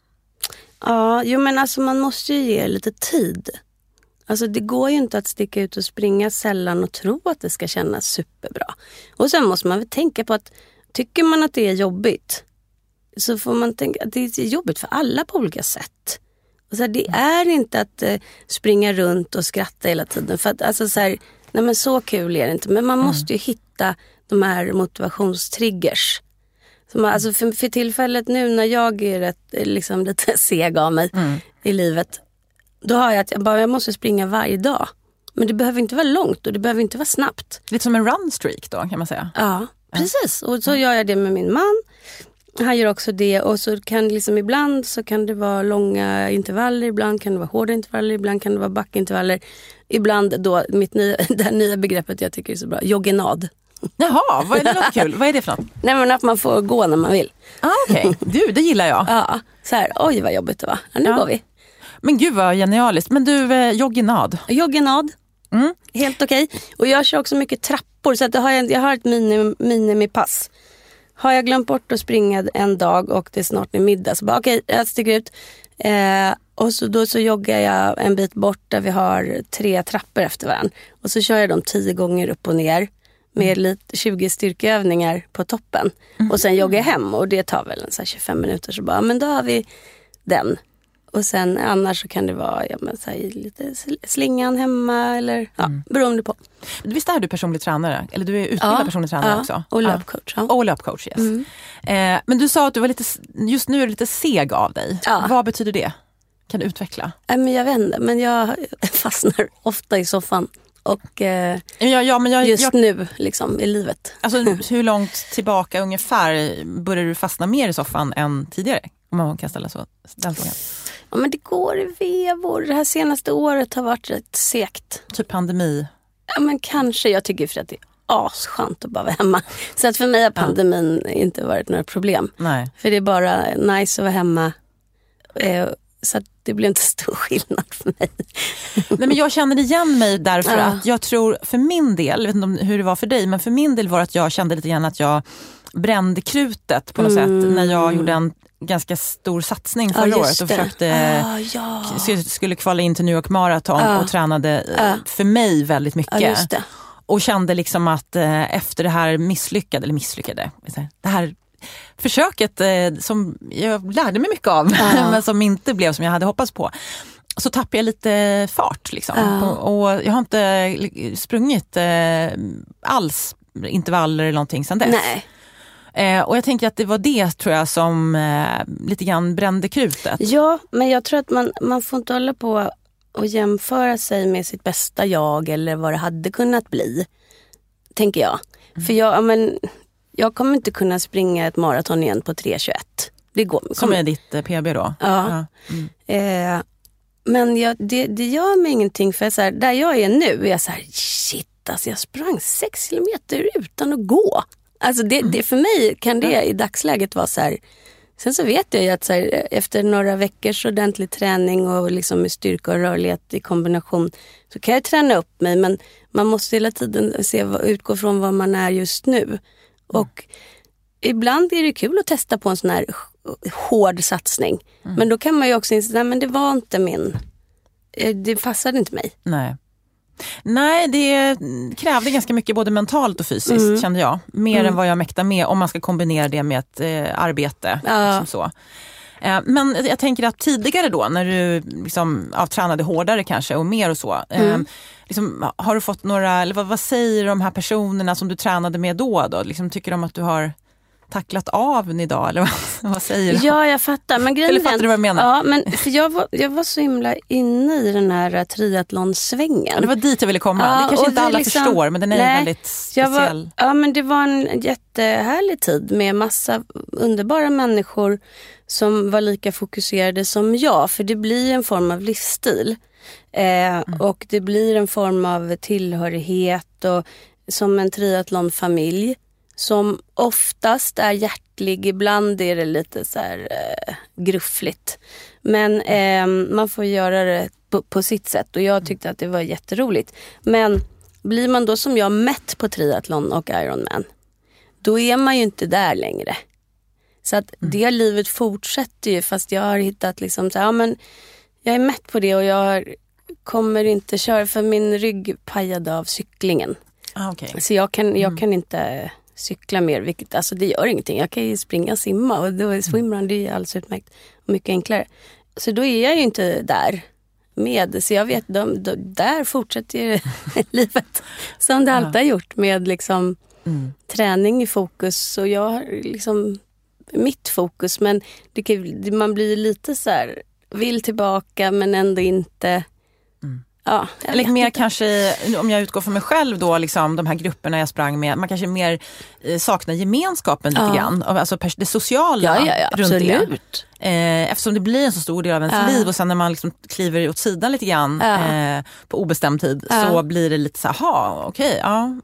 Ja, men alltså man måste ju ge lite tid. Alltså det går ju inte att sticka ut och springa sällan och tro att det ska kännas superbra. Och sen måste man väl tänka på att tycker man att det är jobbigt, så får man tänka att det är jobbigt för alla på olika sätt. Och så här, det är inte att springa runt och skratta hela tiden. För att alltså så här, nej men så kul är det inte. Men man måste ju hitta de här motivationstriggers. Så man, alltså för tillfället nu när jag är liksom lite seg av mig i livet, då har jag att jag måste springa varje dag. Men det behöver inte vara långt och det behöver inte vara snabbt. Lite som en run streak då, kan man säga. Ja, precis. Och så gör jag det med min man. Han gör också det. Och så kan liksom ibland så kan det vara långa intervaller. Ibland kan det vara hårda intervaller. Ibland kan det vara backintervaller. Ibland då det här nya begreppet jag tycker är så bra. Joggenad. Jaha, vad är det något kul? Vad är det för något? Nej, men att man får gå när man vill. Okej. Du, det gillar jag. Ja, så här, oj vad jobbigt det var. Ja, nu går vi. Men gud vad genialiskt. Men du, joggenad. Joggenad. Helt okej. Och jag kör också mycket trappor. Så att jag har ett minimipass. Har jag glömt bort att springa en dag och det är snart är middag, så bara okej, jag sticker ut. Och så joggar jag en bit bort där vi har 3 trappor efter varandra. Och så kör jag dem 10 gånger upp och ner med lite 20 styrkeövningar på toppen. Och sen joggar jag hem och det tar väl en så här 25 minuter, så bara, men då har vi den. Och sen annars så kan det vara så här, lite slingan hemma eller beroende på. Visst är du personlig tränare? Eller du är utbildad personlig tränare också? Och löpcoach. Ja. Och löpcoach, yes. Men du sa att du var just nu är du lite seg av dig. Ja. Vad betyder det? Kan du utveckla? Men jag vet inte, men jag fastnar ofta i soffan. Och just nu liksom i livet. Alltså hur långt tillbaka ungefär börjar du fastna mer i soffan än tidigare? Om man kan ställa den frågan. Ja, men det går i vevor. Det här senaste året har varit rätt segt. Typ pandemi? Ja, men kanske. Jag tycker för att det är asskönt att bara vara hemma. Så att för mig har pandemin inte varit några problem. Nej. För det är bara nice att vara hemma. Så att det blir inte stor skillnad för mig. Nej, men jag känner igen mig därför att jag tror för min del, jag vet inte hur det var för dig, men för min del var att jag kände lite grann att jag brände krutet på något sätt när jag gjorde en ganska stor satsning förra året och försökte skulle kvala in till New York Marathon och tränade för mig väldigt mycket. Och kände liksom att efter det här misslyckade, det här försöket som jag lärde mig mycket av men som inte blev som jag hade hoppats på, så tappade jag lite fart liksom. Och jag har inte sprungit alls intervaller eller någonting sedan dess. Nej. Och jag tänker att det var det, tror jag, som lite grann brände krutet. Ja, men jag tror att man får inte hålla på och jämföra sig med sitt bästa jag eller vad det hade kunnat bli, tänker jag. För jag kommer inte kunna springa ett maraton igen på 3:21. Det går. Som är ditt PB då? Ja. Men det gör mig ingenting, för så här, där jag är nu är jag så här, shit, alltså jag sprang 6 kilometer utan att gå. Alltså det för mig kan det i dagsläget vara så här. Sen så vet jag ju att så här, efter några veckors ordentlig träning och liksom med styrka och rörlighet i kombination, så kan jag träna upp mig, men man måste hela tiden utgå från vad man är just nu. Och ibland är det kul att testa på en sån här hård satsning. Men då kan man ju också inse, men det var inte det passade inte mig. Nej, det krävde ganska mycket både mentalt och fysiskt, kände jag. Mer än vad jag mäktar med, om man ska kombinera det med ett arbete. Liksom så. Men jag tänker att tidigare då, när du liksom tränade hårdare kanske och mer och så, liksom, har du fått några, eller vad säger de här personerna som du tränade med då? Liksom, tycker de att du har tacklat av idag, eller vad säger du? Ja, jag fattar. Men eller fattar du vad jag menar? Ja, men för jag var så himla inne i den här triathlonsvängen. Ja, det var dit jag ville komma. Ja, det kanske inte alla liksom, förstår, men den är väldigt speciell. Men det var en jättehärlig tid med massa underbara människor som var lika fokuserade som jag. För det blir en form av livsstil. Och det blir en form av tillhörighet och som en triathlonfamilj. Som oftast är hjärtlig, ibland är det lite så här gruffligt. Men man får göra det på sitt sätt och jag tyckte att det var jätteroligt. Men blir man då som jag mätt på triathlon och Ironman, då är man ju inte där längre. Så att det livet fortsätter ju, fast jag har hittat liksom så här, men jag är mätt på det och jag kommer inte köra för min rygg pajade av cyklingen. Okay. Så jag kan inte cykla mer, vilket, alltså det gör ingenting. Jag kan ju springa och simma och då är swimrun, det är alldeles utmärkt och mycket enklare. Så då är jag ju inte där med. Så jag vet, där fortsätter ju livet som det alltid har gjort med liksom träning i fokus. Och jag har liksom mitt fokus, men man blir lite så här, vill tillbaka men ändå inte. Ja, eller mer inte. Kanske, om jag utgår från mig själv då, liksom, de här grupperna jag sprang med, man kanske mer saknar gemenskapen lite grann, alltså det sociala runt absolut. Det. Eftersom det blir en så stor del av ens liv och sen när man liksom kliver åt sidan lite grann på obestämd tid så blir det lite så här, okej,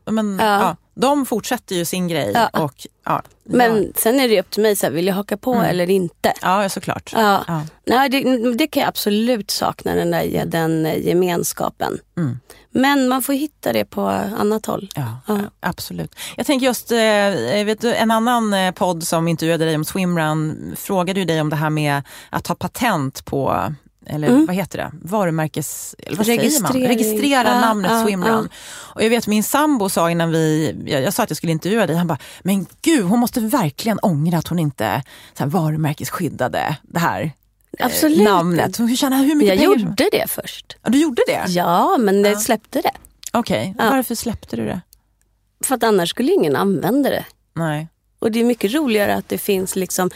de fortsätter ju sin grej och men sen är det upp till mig så här, vill jag haka på eller inte? Ja, såklart. Nej, det kan jag absolut sakna, den gemenskapen. Men man får hitta det på annat håll. Ja, absolut. Jag tänker just, vet du, en annan podd som intervjuade dig om swimrun frågade ju dig om det här med att ta patent på, eller vad heter det? Varumärkes, eller vad säger man? Registrera namnet swimrun. Och jag vet min sambo sa innan jag sa att jag skulle intervjua dig, han bara, men gud, hon måste verkligen ångra att hon inte så här, varumärkesskyddade det här namnet. Hur mycket jag gjorde det först. Ja, du gjorde det? Ja, men jag släppte det. Okej. Varför släppte du det? För att annars skulle ingen använda det. Nej. Och det är mycket roligare att det finns liksom,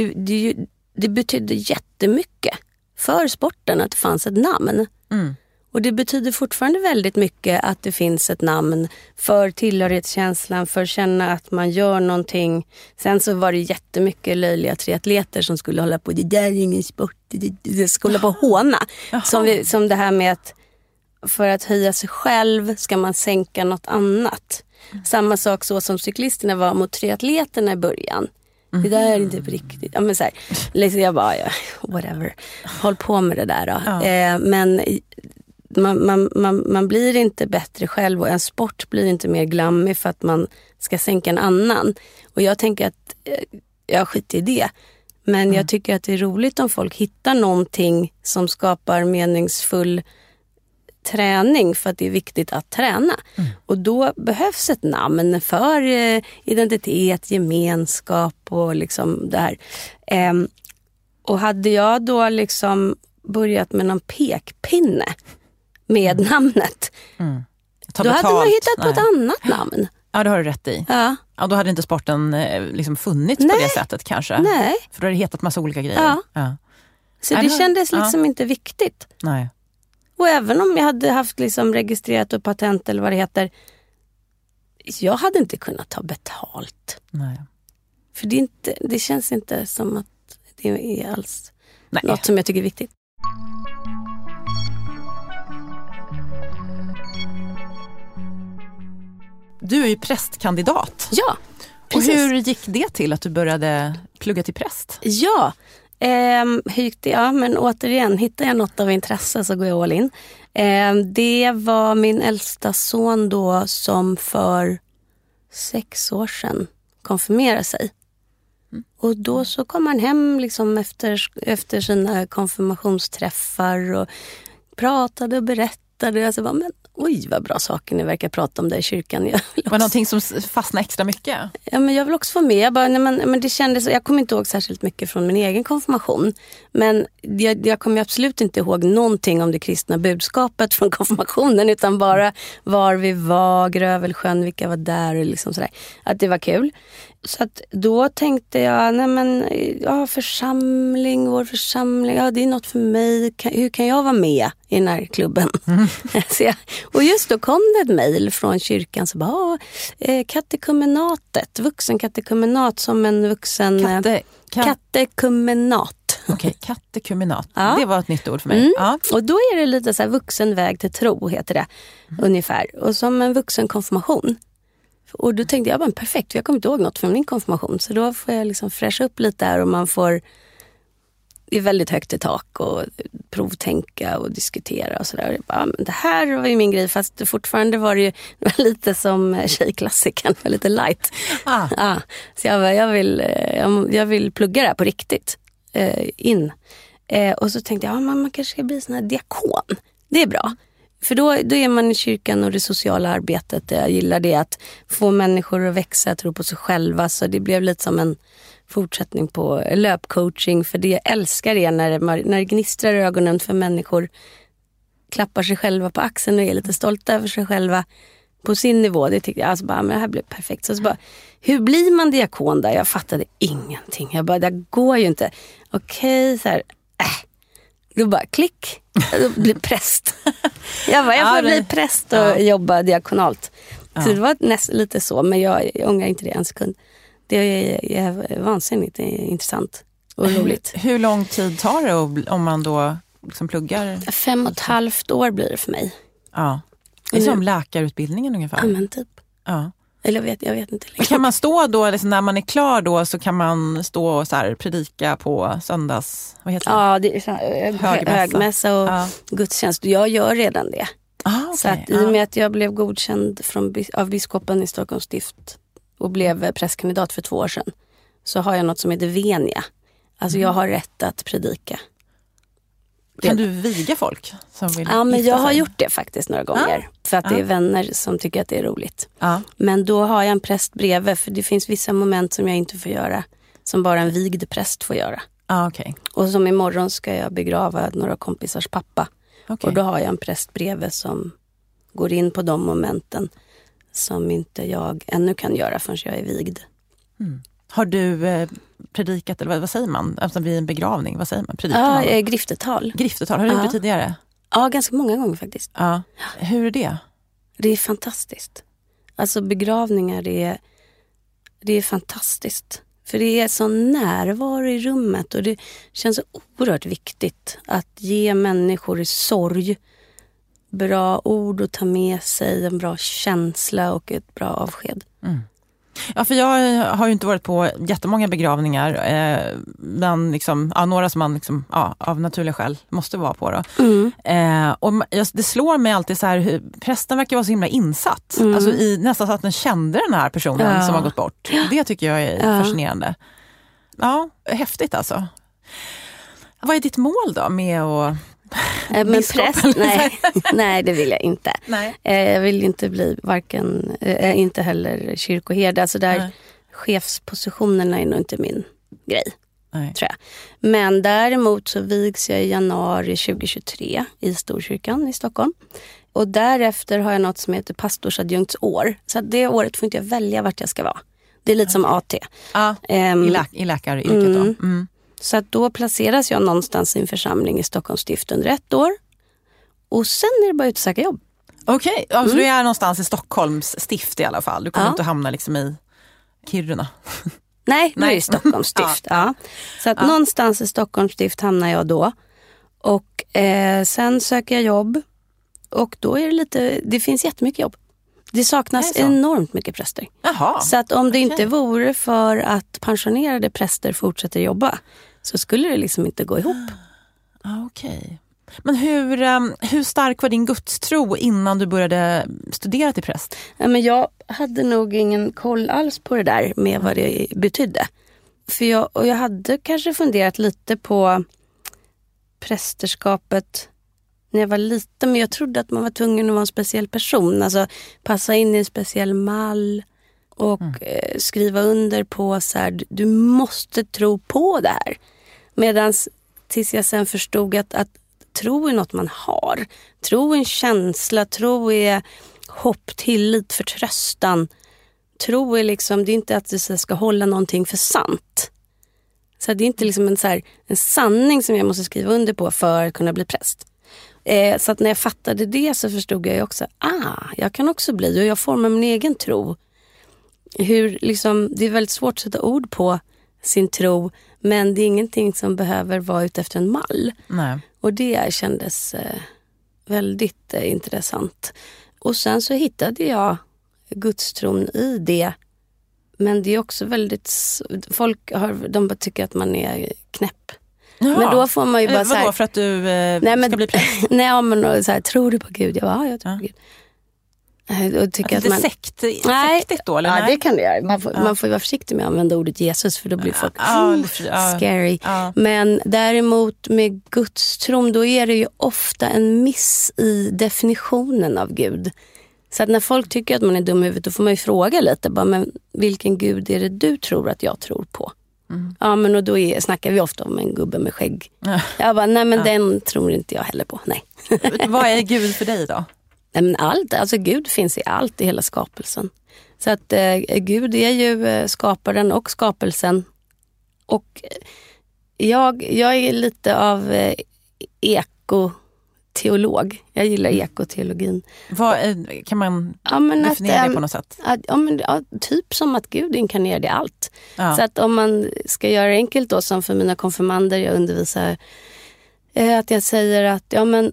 det betyder jättemycket för sporten att det fanns ett namn. Och det betyder fortfarande väldigt mycket att det finns ett namn för tillhörighetskänslan, för att känna att man gör någonting. Sen så var det jättemycket löjliga triatleter som skulle hålla på, det där är ingen sport, det skulle på håna. Som det här med att för att höja sig själv ska man sänka något annat. Samma sak så som cyklisterna var mot triatleterna i början. Det där är inte på riktigt. Ja, men så här, liksom jag bara, whatever. Håll på med det där då. Men man blir inte bättre själv och en sport blir inte mer glammig för att man ska sänka en annan. Och jag tänker att jag skiter i det. Men jag tycker att det är roligt om folk hittar någonting som skapar meningsfull träning, för att det är viktigt att träna. Och då behövs ett namn för identitet, gemenskap och liksom det här. Och hade jag då liksom börjat med någon pekpinne med namnet, då hade man hittat på ett annat namn. Ja, det har du rätt i. Ja, då hade inte sporten liksom funnits på det sättet kanske. Nej. För då hade det hetat massa olika grejer. Ja. Så det kändes liksom inte viktigt. Nej. Och även om jag hade haft liksom registrerat och patent eller vad det heter, jag hade inte kunnat ta betalt. Nej. För det känns inte som att det är alls något som jag tycker är viktigt. Du är ju prästkandidat. Ja, precis. Och hur gick det till att du började plugga till präst? Ja, hur gick det? Ja, men återigen, hittar jag något av intresse så går jag all in. Det var min äldsta son då som för 6 år sedan konfirmerade sig. Och då så kom han hem liksom efter sina konfirmationsträffar och pratade och berättade skrattade. Jag så bara, men oj vad bra saker ni verkar prata om det i kyrkan. Var någonting som fastnade extra mycket? Ja, men jag vill också vara med. Jag bara, men det kändes, jag kommer inte ihåg särskilt mycket från min egen konfirmation. Men jag kommer absolut inte ihåg någonting om det kristna budskapet från konfirmationen. Utan bara var vi var, Grövelsjön, vilka var där och liksom sådär. Att det var kul. Så att då tänkte jag, församling, vår församling, det är något för mig. Hur kan jag vara med i den här klubben? Och just då kom det ett mejl från kyrkan så bara, katekumenatet, vuxenkatekumenat som en vuxen... Katekumenat. Okej, katekumenat. Ja. Det var ett nytt ord för mig. Ja. Och då är det lite så här vuxen väg till tro heter det ungefär. Och som en vuxen konfirmation. Och då tänkte jag, perfekt, jag kommer inte ihåg något från min konfirmation. Så då får jag liksom fräscha upp lite där och man får, det är väldigt högt i tak och provtänka och diskutera och sådär. Det här var ju min grej, fast fortfarande var det ju lite som tjejklassiken, lite light. Så jag vill plugga det här på riktigt in. Och så tänkte jag, man kanske ska bli sån här diakon. Det är bra. För då är man i kyrkan och det sociala arbetet. Jag gillar det, att få människor att växa, tro på sig själva. Så det blev lite som en fortsättning på löpcoaching. För det jag älskar är när det gnistrar i ögonen för människor klappar sig själva på axeln och är lite stolta över sig själva på sin nivå. Det tyckte jag, men det här blev perfekt. Så bara, hur blir man diakon där? Jag fattade ingenting. Jag bara, det går ju inte. Okej, så här, då bara klick, då blir präst. Jag får bli präst och jobba diakonalt. Så det var lite så, men jag ångrar inte det en sekund. Det är vansinnigt intressant och roligt. Hur lång tid tar det om man då liksom pluggar? 5,5 år blir det för mig. Ja. Det är som läkarutbildningen ungefär. Ja, men typ. Ja. Eller jag vet inte. Kan man stå då, liksom när man är klar då, så kan man stå och så här predika på söndags, vad heter det? Ja, det är så här, högmässa och gudstjänst. Jag gör redan det. Okay. Så att i och med att jag blev godkänd av biskopen i Stockholms stift och blev prästkandidat för 2 år sedan, så har jag något som heter venia. Alltså jag har rätt att predika. Kan du viga folk som vill? Ja, men jag har gjort det faktiskt några gånger. För att det är vänner som tycker att det är roligt. Men då har jag en präst bredvid. För det finns vissa moment som jag inte får göra. Som bara en vigd präst får göra. Okay. Och som imorgon ska jag begrava några kompisars pappa. Okay. Och då har jag en präst bredvid som går in på de momenten som inte jag ännu kan göra förrän jag är vigd. Mm. Har du predikat, eller vad säger man? Alltså vid en begravning, vad säger man? Predikar man? Griftetal. Griftetal, har du gjort det tidigare? Ja, ganska många gånger faktiskt. Ja. Hur är det? Det är fantastiskt. Alltså begravningar, det är fantastiskt. För det är sån närvaro i rummet och det känns så oerhört viktigt att ge människor i sorg bra ord att ta med sig, en bra känsla och ett bra avsked. Mm. Ja, för jag har ju inte varit på jättemånga begravningar, men liksom, några som man liksom, av naturliga skäl måste vara på då. Och det slår mig alltid så här, hur prästen verkar vara så himla insatt. Alltså nästan så att den kände den här personen som har gått bort. Det tycker jag är fascinerande. Ja, häftigt alltså. Vad är ditt mål då med att... Men präst, nej, det vill jag inte. Jag vill inte bli varken, inte heller kyrkoherde. Alltså där chefspositionerna är nog inte min grej, tror jag. Men däremot så vigs jag i januari 2023 i Storkyrkan i Stockholm. Och därefter har jag något som heter pastorsadjunktsår. Så att det året får inte jag välja vart jag ska vara. Det är lite som AT. I läkaryrket då. Så att då placeras jag någonstans i en församling i Stockholms stift under 1 år. Och sen är det bara ut att söka jobb. Okej, så du är någonstans i Stockholms stift i alla fall. Du kommer inte hamna liksom i Kiruna. Nej, det är i Stockholms stift. Så att någonstans i Stockholms stift hamnar jag då. Och sen söker jag jobb. Och då är det finns jättemycket jobb. Det saknas enormt mycket präster. Jaha, så att om det inte vore för att pensionerade präster fortsätter jobba, så skulle det liksom inte gå ihop. Okej. Men hur stark var din gudstro innan du började studera till präst? Men jag hade nog ingen koll alls på det där med vad det betydde. För jag hade kanske funderat lite på prästerskapet när jag var liten, men jag trodde att man var tvungen att vara en speciell person. Alltså passa in i en speciell mall och skriva under på så här, du måste tro på det här. Medan tills jag sen förstod att tro är något man har. Tro är en känsla, tro är hopp, tillit, förtröstan. Tro är liksom, det är inte att du ska hålla någonting för sant. Så det är inte liksom en sanning som jag måste skriva under på för att kunna bli präst. Så att när jag fattade det så förstod jag ju också, jag kan också bli, och jag formar min egen tro. Hur liksom, det är väldigt svårt att sätta ord på sin tro, men det är ingenting som behöver vara ute efter en mall. Nej. Och det kändes väldigt intressant. Och sen så hittade jag gudstron i det. Men det är också väldigt, folk de tycker att man är knäpp. Jaha. Men då får man ju bara så här, vadå, för att du ska bli präst? Nej, men så här, tror du på Gud? Jag tror på Gud. Och tycker att man, sektigt då? Eller? Ja, det kan det göra. Man får vara försiktig med att använda ordet Jesus, för då blir folk scary. Men däremot med gudstron, då är det ju ofta en miss i definitionen av Gud. Så att när folk tycker att man är dum i huvudet, då får man ju fråga lite. Bara, men vilken Gud är det du tror att jag tror på? Ja, men och då snackar vi ofta om en gubbe med skägg. Jag bara, nej men den tror inte jag heller på. Nej. Vad är Gud för dig då? Nej, men allt, alltså Gud finns i allt, i hela skapelsen. Så att Gud är ju skaparen och skapelsen. Och jag är lite av ekoteolog. Jag gillar ekoteologin. Kan man definiera det på något sätt? Typ som att Gud inkarnerade allt. Ja. Så att om man ska göra enkelt då, som för mina konfirmander jag undervisar, att jag säger att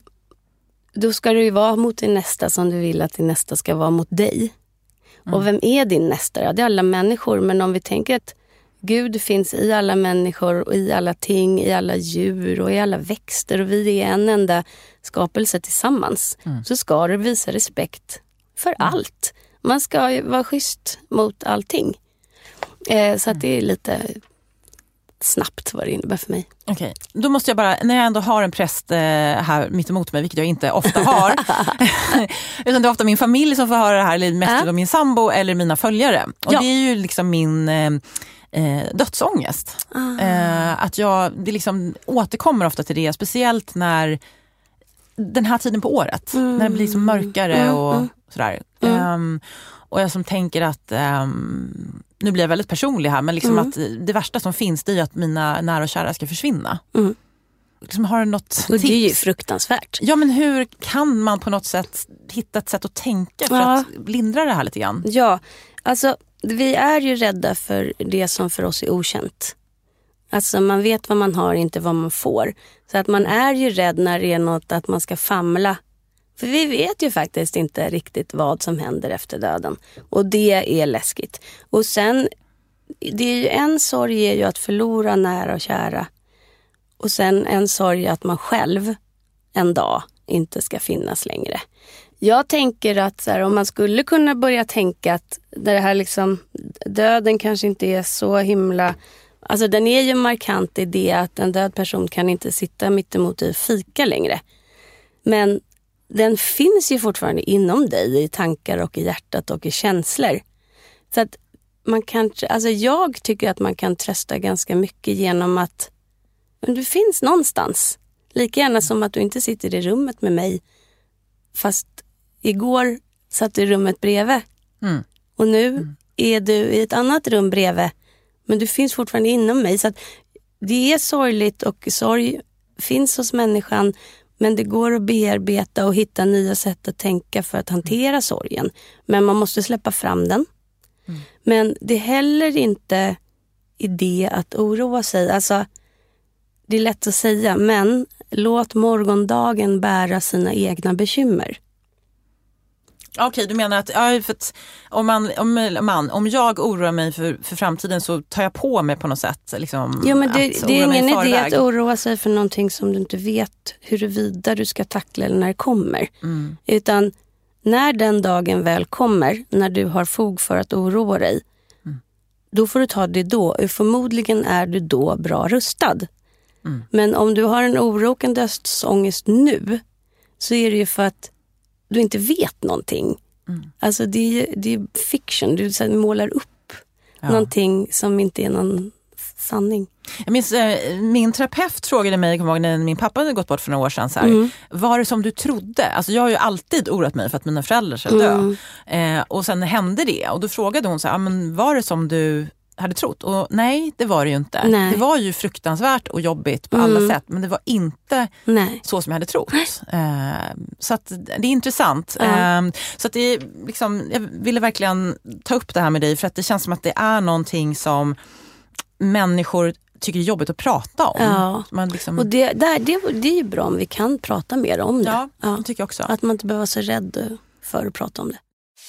då ska du ju vara mot din nästa som du vill att din nästa ska vara mot dig. Och vem är din nästa? Ja, det är alla människor. Men om vi tänker att Gud finns i alla människor och i alla ting, i alla djur och i alla växter, och vi är en enda skapelse tillsammans, så ska du visa respekt för allt. Man ska ju vara schysst mot allting. Så att det är lite snabbt vad det innebär för mig. Okej, då måste jag bara, när jag ändå har en präst här mitt emot mig, vilket jag inte ofta har, utan det är ofta min familj som får höra det här, eller mest av min sambo eller mina följare. Och det är ju liksom min dödsångest. Att det liksom återkommer ofta till det, speciellt när den här tiden på året, när det blir liksom mörkare och sådär. Och jag som tänker att nu blir jag väldigt personlig här, men liksom att det värsta som finns, det är att mina nära och kära ska försvinna. Liksom, har du något tips? Och det är ju fruktansvärt. Ja, men hur kan man på något sätt hitta ett sätt att tänka för att lindra det här lite grann? Ja, alltså vi är ju rädda för det som för oss är okänt. Alltså man vet vad man har, inte vad man får. Så att man är ju rädd när det är något att man ska famla. För vi vet ju faktiskt inte riktigt vad som händer efter döden. Och det är läskigt. Och sen, det är ju en sorg är ju att förlora nära och kära. Och sen en sorg att man själv en dag inte ska finnas längre. Jag tänker att så här, om man skulle kunna börja tänka att det här liksom, döden kanske inte är så himla... Alltså den är ju markant i det att en död person kan inte sitta mitt emot dig och fika längre. Men den finns ju fortfarande inom dig, i tankar och i hjärtat och i känslor. Så att man kanske, alltså jag tycker att man kan trösta ganska mycket genom att du finns någonstans. Lika gärna som att du inte sitter i rummet med mig, fast igår satt du i rummet bredvid. Och nu är du i ett annat rum bredvid. Men du finns fortfarande inom mig. Så att det är sorgligt och sorg finns hos människan. Men det går att bearbeta och hitta nya sätt att tänka för att hantera sorgen. Men man måste släppa fram den. Men det är heller inte idé att oroa sig. Alltså, det är lätt att säga, men låt morgondagen bära sina egna bekymmer. Okej, du menar att, för att om jag oroar mig för framtiden, så tar jag på mig på något sätt liksom, jo, men det är ingen idé att oroa sig för någonting som du inte vet huruvida du ska tackla eller när det kommer. Utan när den dagen väl kommer, när du har fog för att oroa dig, då får du ta det då. Och förmodligen är du då bra rustad. Men om du har en oro och en dödsångest nu, så är det ju för att du inte vet någonting. Alltså det är fiction. Du så här, målar upp någonting som inte är någon sanning. Jag minns, min terapeut frågade mig, när min pappa hade gått bort för några år sedan, så här, var det som du trodde? Alltså jag har ju alltid oroat mig för att mina föräldrar ska dö. Och sen hände det. Och då frågade hon så här, men var det som du hade trott? Och nej, det var det ju inte. Nej. Det var ju fruktansvärt och jobbigt på alla sätt, men det var inte så som jag hade trott. Så att det är intressant. Så att det är liksom, jag ville verkligen ta upp det här med dig, för att det känns som att det är någonting som människor tycker det är jobbigt att prata om. Ja. Man liksom... Och det är ju bra om vi kan prata mer om det. Ja, det tycker jag också. Att man inte behöver vara så rädd för att prata om det.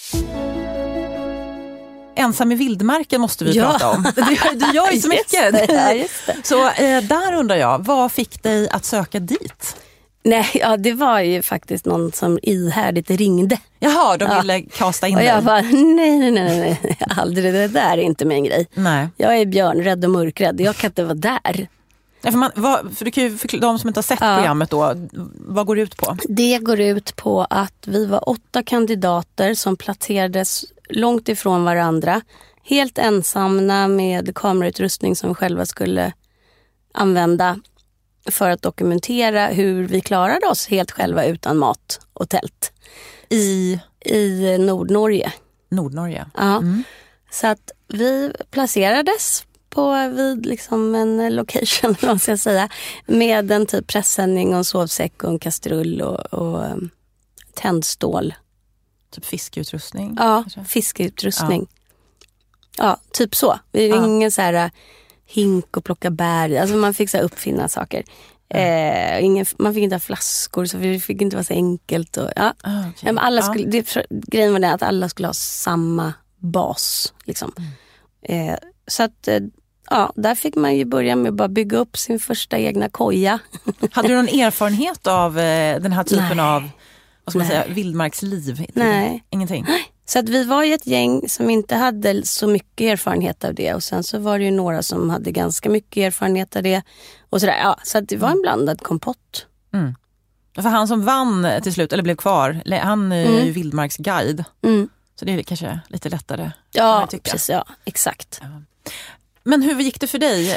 Ensam i vildmarken måste vi prata om. Du gör ju så mycket. Just det. Så där undrar jag, vad fick dig att söka dit? Nej, det var ju faktiskt någon som ihärdigt ringde. Jaha, de ville kasta in och dig. jag bara, nej, aldrig, det där är inte min grej. Nej. Jag är björnrädd och mörkrädd, jag kan inte vara där. Ja, för du kan ju förklara, de som inte har sett programmet då, vad går det ut på? Det går ut på att vi var 8 kandidater som placerades långt ifrån varandra. Helt ensamma med kamerautrustning som vi själva skulle använda för att dokumentera hur vi klarade oss helt själva utan mat och tält. I Nordnorge. Nordnorge. Ja. Så att vi placerades vid liksom en location, vad ska jag säga, med en typ pressändning och en sovsäck och en kastrull och tändstål. Typ fiskeutrustning? Ja, fiskeutrustning. Ja, typ så. Det är ingen så här hink och plocka bär. Alltså man fick så här uppfinna saker. Man fick inte ha flaskor, så det fick inte vara så enkelt. Och, men alla skulle, grejen var det att alla skulle ha samma bas. Liksom. Så att där fick man ju börja med att bara bygga upp sin första egna koja. Hade du någon erfarenhet av den här typen av, vad ska man säga, vildmarksliv? Nej. Ingenting? Så att vi var ju ett gäng som inte hade så mycket erfarenhet av det. Och sen så var det ju några som hade ganska mycket erfarenhet av det. Och sådär. Ja, så att det var en blandad kompott. För han som vann till slut, eller blev kvar, han är ju vildmarksguide. Så det är kanske lite lättare. Ja, precis. Ja, exakt. Ja. Men hur gick det för dig?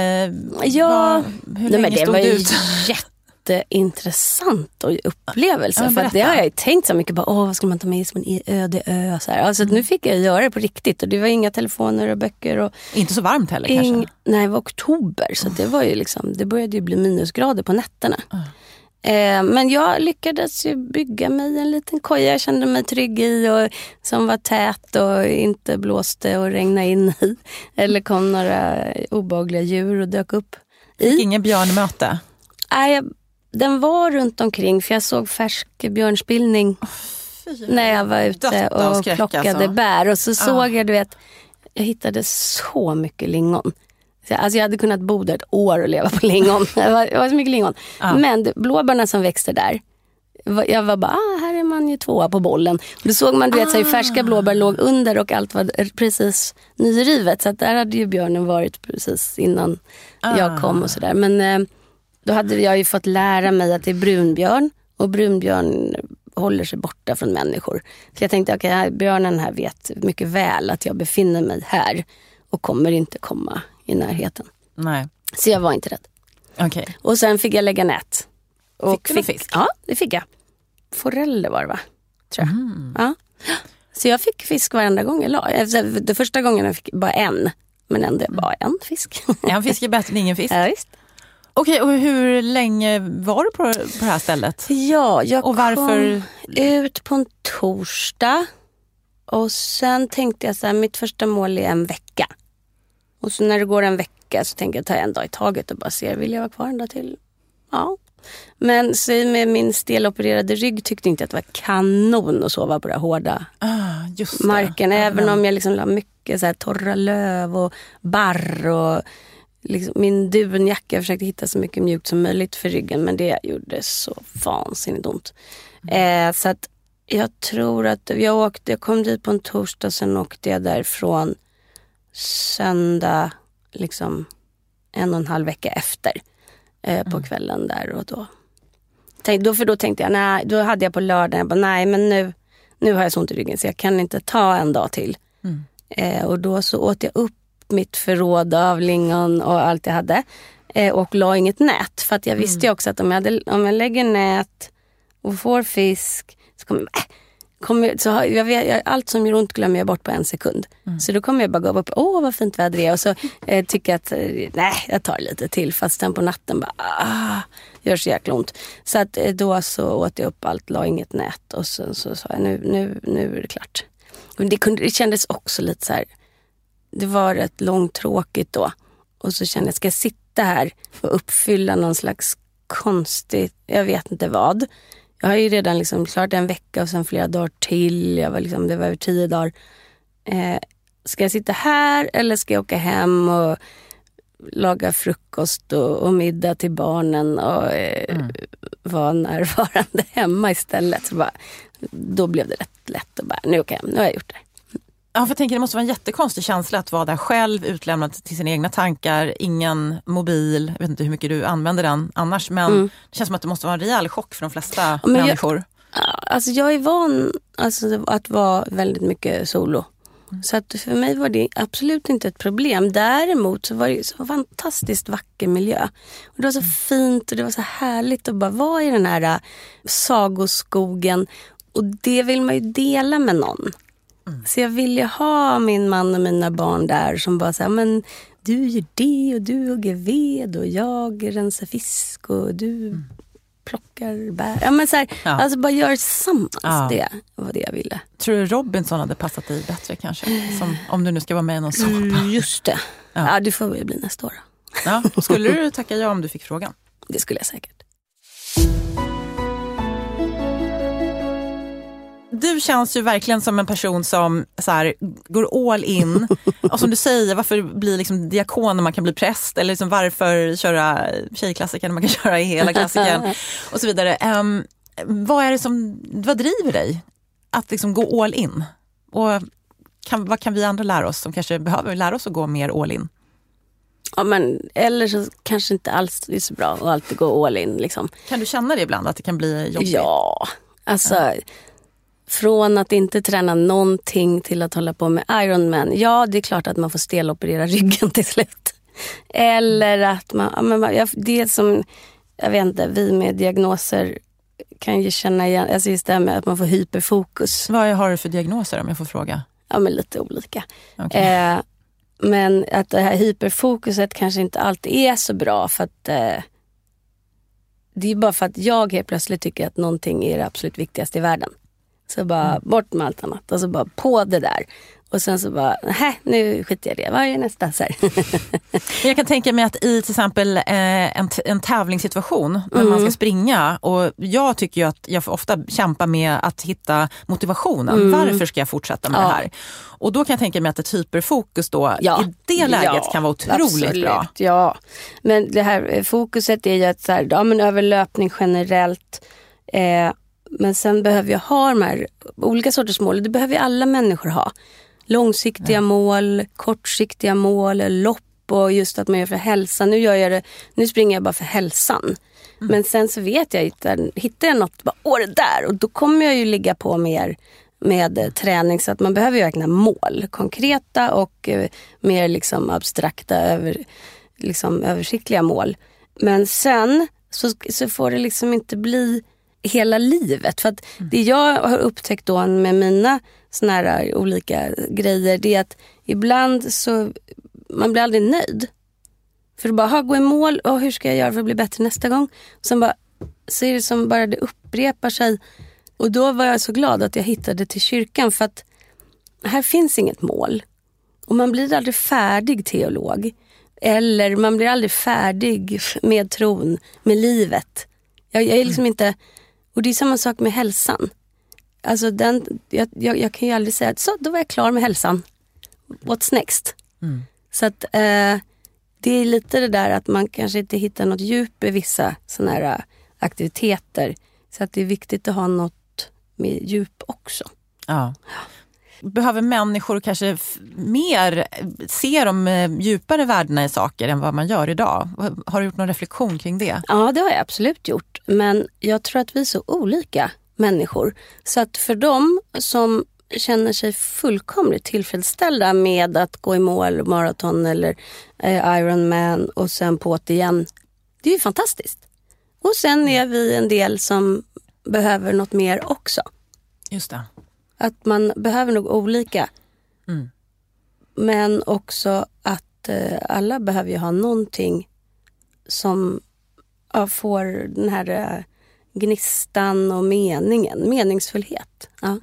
Hur länge det stod var du ju ut? Jätteintressant upplevelse. För att det har jag ju tänkt så mycket. Vad ska man ta med som en öde ö? Så här. Alltså, nu fick jag göra det på riktigt. Och det var inga telefoner och böcker. Och inte så varmt heller kanske? Nej, det var oktober. Så det var ju liksom, det började ju bli minusgrader på nätterna. Men jag lyckades ju bygga mig en liten koja. Jag kände mig trygg i, och som var tät och inte blåste och regnade in i. Eller kom några obehagliga djur och dök upp i. Fick ingen björnmöte? Nej, den var runt omkring, för jag såg färsk björnspillning när jag var ute och plockade bär. Och så såg jag, jag hittade så mycket lingon. Alltså jag hade kunnat bo där ett år och leva på lingon. Det var så mycket lingon. Men blåbärna som växte där, jag var bara, här är man ju 2 på bollen. Och då såg man, så färska blåbär låg under och allt var precis nyrivet. Så att där hade ju björnen varit precis innan jag kom och sådär. Men då hade jag ju fått lära mig att det är brunbjörn. Och brunbjörn håller sig borta från människor. Så jag tänkte, björnen här vet mycket väl att jag befinner mig här. Och kommer inte komma i närheten. Nej. Så jag var inte rädd. Okay. Och sen fick jag lägga nät. Och fick du fisk? Ja, det fick jag. Foreller var det, va? Tror jag. Ja. Så jag fick fisk varenda gång jag la. Det första gången jag fick bara en. Men ändå bara en fisk. En fisk är bättre än ingen fisk. Ja, visst. Okej, och hur länge var du på det här stället? Ja, jag och varför? Kom ut på en torsdag. Och sen tänkte jag så här, mitt första mål är en vecka. Och så när det går en vecka så tänker jag ta en dag i taget och bara se, vill jag vara kvar en dag till? Ja. Men så med min stelopererade rygg tyckte inte att det var kanon att sova på det hårda marken. Även om jag liksom la mycket så här torra löv och barr och liksom min dunjacka. Jag försökte hitta så mycket mjukt som möjligt för ryggen, men det gjorde så vansinnigt ont. Så att jag tror att jag kom dit på en torsdag, sen åkte jag därifrån söndag liksom 1,5 vecka efter på kvällen där, och då Då tänkte jag, nej, då hade jag på lördagen, jag bara, nej men nu har jag så ont i ryggen så jag kan inte ta en dag till. Och då så åt jag upp mitt förråd av lingon och allt jag hade och la inget nät. För att jag visste ju också att om jag lägger nät och får fisk så jag vet, allt som gör ont glömmer jag bort på 1 sekund. Så då kommer jag bara gå upp, vad fint väder är. Och så tycker jag att nej, jag tar lite till. Fast sen på natten bara, gör så jäkla ont. Så att då så åt jag upp allt, la inget nät. Och så sa jag, nu är det klart. Och det kändes också lite så här, det var rätt långtråkigt då. Och så kände jag, ska jag sitta här och uppfylla någon slags konstigt, jag vet inte vad. Jag har ju redan liksom klarat en vecka och sen flera dagar till. Det var över 10 dagar. Ska jag sitta här eller ska jag åka hem och laga frukost och middag till barnen och vara närvarande hemma istället? Så då blev det rätt lätt att bara, nu åker jag hem, nu har jag gjort det. Ja, för jag tänker det måste vara en jättekonstig känsla att vara där själv, utlämnad till sina egna tankar, ingen mobil, jag vet inte hur mycket du använder den annars, men det känns som att det måste vara en rejäl chock för de flesta människor. Jag är van att vara väldigt mycket solo. Så att för mig var det absolut inte ett problem. Däremot så var det så fantastiskt vacker miljö. Och det var så fint och det var så härligt att bara vara i den här sagoskogen. Och det vill man ju dela med någon. Så jag vill ju ha min man och mina barn där som bara säger, men du gör det och du hugger ved och jag rensar fisk och du plockar bär. Ja, men så här, alltså bara gör tillsammans. Det var det jag ville. Tror du Robinson hade passat dig bättre kanske? Som, om du nu ska vara med i någon såpa. Just det. Ja, det får väl bli nästa år. Ja, och skulle du tacka ja om du fick frågan? Det skulle jag säkert. Du känns ju verkligen som en person som så här, går all in. Och som du säger, varför bli liksom diakon när man kan bli präst? Eller liksom, varför köra tjejklassiker när man kan köra i hela klassiken? Och så vidare. Vad driver dig att liksom gå all in? Och vad kan vi andra lära oss som kanske behöver lära oss att gå mer all in? Ja, men eller så kanske inte alls är så bra att alltid gå all in. Liksom. Kan du känna det ibland, att det kan bli jobbigt? Ja, alltså... Från att inte träna någonting till att hålla på med Ironman. Ja, det är klart att man får steloperera ryggen till slut. Eller att det som, jag vet inte, vi med diagnoser kan ju känna igen, alltså just det här med att man får hyperfokus. Vad har du för diagnoser om jag får fråga? Ja, men lite olika. Okay. Men att det här hyperfokuset kanske inte alltid är så bra för att det är bara för att jag helt plötsligt tycker att någonting är det absolut viktigaste i världen. Så bara bort med allt annat. Och så bara på det där. Och sen så bara, nu skiter jag i det. Vad är nästa? Så här. Jag kan tänka mig att i till exempel en tävlingssituation när man ska springa. Och jag tycker ju att jag får ofta kämpa med att hitta motivationen. Varför ska jag fortsätta med det här? Och då kan jag tänka mig att ett hyperfokus då i det läget kan vara otroligt absolut bra. Ja, men det här fokuset är ju att så här, men överlöpning generellt. Men sen behöver jag ha de här olika sorters mål. Det behöver alla människor ha. Långsiktiga mål, kortsiktiga mål, lopp och just att man gör för hälsan. Nu springer jag bara för hälsan. Men sen så vet jag, hittar jag något, bara det där. Och då kommer jag ju ligga på mer med träning. Så att man behöver ju verkligen mål. Konkreta och mer liksom abstrakta, översiktliga mål. Men sen så får det liksom inte bli hela livet. För att det jag har upptäckt då med mina såna här olika grejer, det är att ibland så man blir aldrig nöjd. För att bara gå i mål och hur ska jag göra för att bli bättre nästa gång? Och sen bara så är det som bara det upprepar sig. Och då var jag så glad att jag hittade till kyrkan, för att här finns inget mål. Och man blir aldrig färdig teolog. Eller man blir aldrig färdig med tron, med livet. Jag är liksom inte... Och det är samma sak med hälsan. Alltså jag kan ju aldrig säga att så, då var jag klar med hälsan. What's next? Så att det är lite det där att man kanske inte hittar något djup i vissa såna här aktiviteter. Så att det är viktigt att ha något med djup också. Ja. Behöver människor kanske mer se de djupare värdena i saker än vad man gör idag? Har du gjort någon reflektion kring det? Ja, det har jag absolut gjort. Men jag tror att vi är så olika människor. Så att för dem som känner sig fullkomligt tillfredsställda med att gå i mål, maraton eller Ironman och sen på det igen. Det är ju fantastiskt. Och sen är vi en del som behöver något mer också. Just det. Att man behöver nog olika. Men också att alla behöver ju ha någonting som får den här gnistan och meningsfullhet. Ja.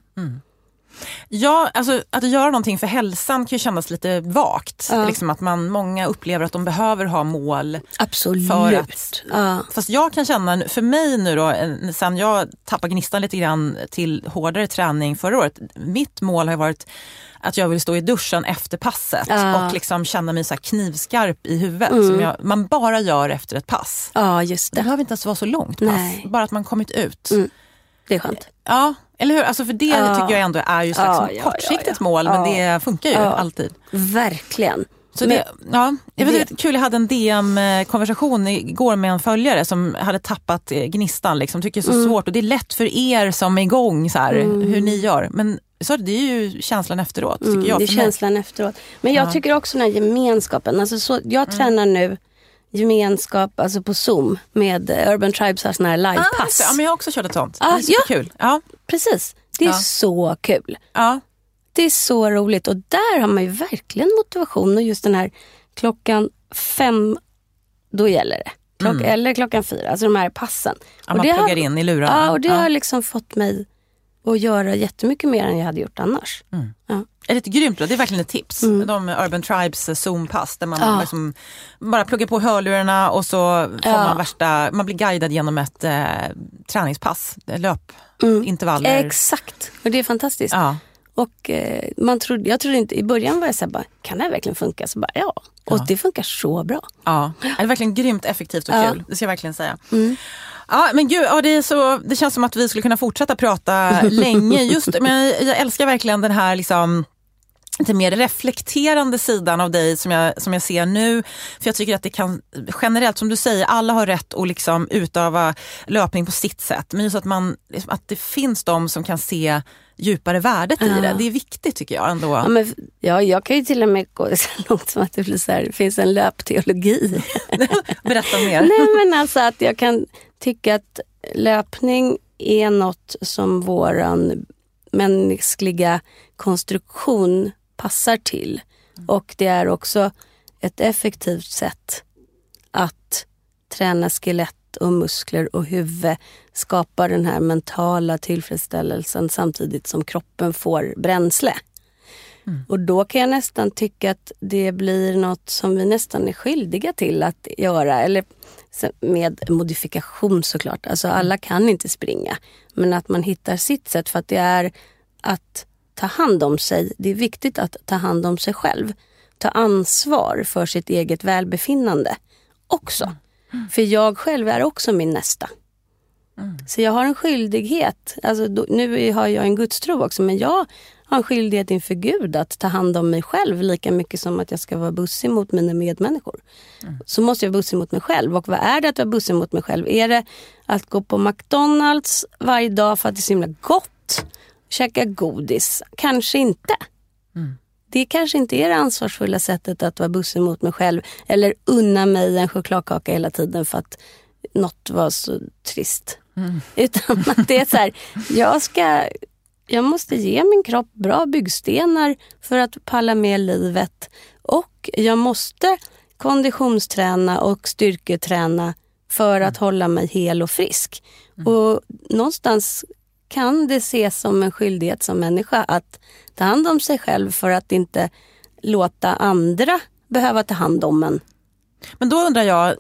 Ja, alltså att göra någonting för hälsan kan ju kännas lite vagt. Liksom att många upplever att de behöver ha mål. Absolut. För att, fast jag kan känna, för mig nu då, sen jag tappade gnistan lite grann till hårdare träning förra året. Mitt mål har varit att jag vill stå i duschen efter passet och liksom känna mig så här knivskarp i huvudet som man bara gör efter ett pass. Ja, just det. Det behöver inte ens vara så långt pass, bara att man kommit ut. Det är skönt. Ja, eller hur? Alltså för det tycker jag ändå är ju slags kortsiktigt mål, men det funkar ju alltid. Verkligen. Så jag vet, kul, jag hade en DM-konversation igår med en följare som hade tappat gnistan, liksom, tycker det är så svårt, och det är lätt för er som är igång så här, hur ni gör, men så det är ju känslan efteråt, tycker jag. Det är känslan efteråt. Men jag tycker också den här gemenskapen, alltså så, jag tränar nu gemenskap, alltså på Zoom med Urban Tribes, har såna här livepass. Ja, men jag har också kört ett sånt. Det är superkul. Ja, precis. Det är så kul. Ja. Det är så roligt, och där har man ju verkligen motivation, och just den här 5:00, då gäller det. Eller 4:00, alltså de här passen. Ja, man pluggar in i lurarna. Ja, och det har liksom fått mig att göra jättemycket mer än jag hade gjort annars. Ja. Är det grymt då? Det är verkligen ett tips. De Urban Tribes Zoom-pass där man liksom bara pluggar på hörlurarna och så får man blir guidad genom ett träningspass, löpintervaller. Exakt, och det är fantastiskt. Ja. Och jag trodde inte, i början var jag så här, bara, kan det här verkligen funka? Så bara, och det funkar så bra. Ja, det är verkligen grymt effektivt och kul, det ska jag verkligen säga. Ja, men gud, det känns som att vi skulle kunna fortsätta prata länge. Men jag älskar verkligen den här liksom lite mer reflekterande sidan av dig som jag ser nu. För jag tycker att det kan, generellt som du säger, alla har rätt att liksom utöva löpning på sitt sätt. Men just att det finns de som kan se djupare värdet i det. Det är viktigt, tycker jag ändå. Jag kan ju till och med gå så långt som att det blir så här, det finns en löpteologi. Berätta mer. Nej, men alltså att jag kan tycka att löpning är något som våran mänskliga konstruktion passar till. Och det är också ett effektivt sätt att träna skelett och muskler och huvud, skapa den här mentala tillfredsställelsen samtidigt som kroppen får bränsle. Och då kan jag nästan tycka att det blir något som vi nästan är skyldiga till att göra, eller med modifikation såklart. Alltså alla kan inte springa, men att man hittar sitt sätt, för att det är att ta hand om sig. Det är viktigt att ta hand om sig själv. Ta ansvar för sitt eget välbefinnande också. För jag själv är också min nästa. Så jag har en skyldighet. Alltså, nu har jag en gudstro också, men jag har en skyldighet inför Gud att ta hand om mig själv lika mycket som att jag ska vara bussig mot mina medmänniskor. Så måste jag vara bussig mot mig själv. Och vad är det att vara bussig mot mig själv? Är det att gå på McDonalds varje dag för att det är så himla gott? Käka godis? Kanske inte. Det kanske inte är det ansvarsfulla sättet att vara bussig mot mig själv. Eller unna mig en chokladkaka hela tiden för att något var så trist. Utan att det är så här, jag måste ge min kropp bra byggstenar för att palla med livet. Och jag måste konditionsträna och styrketräna för att hålla mig hel och frisk. Och någonstans kan det ses som en skyldighet som människa att ta hand om sig själv för att inte låta andra behöva ta hand om en. Men då undrar jag,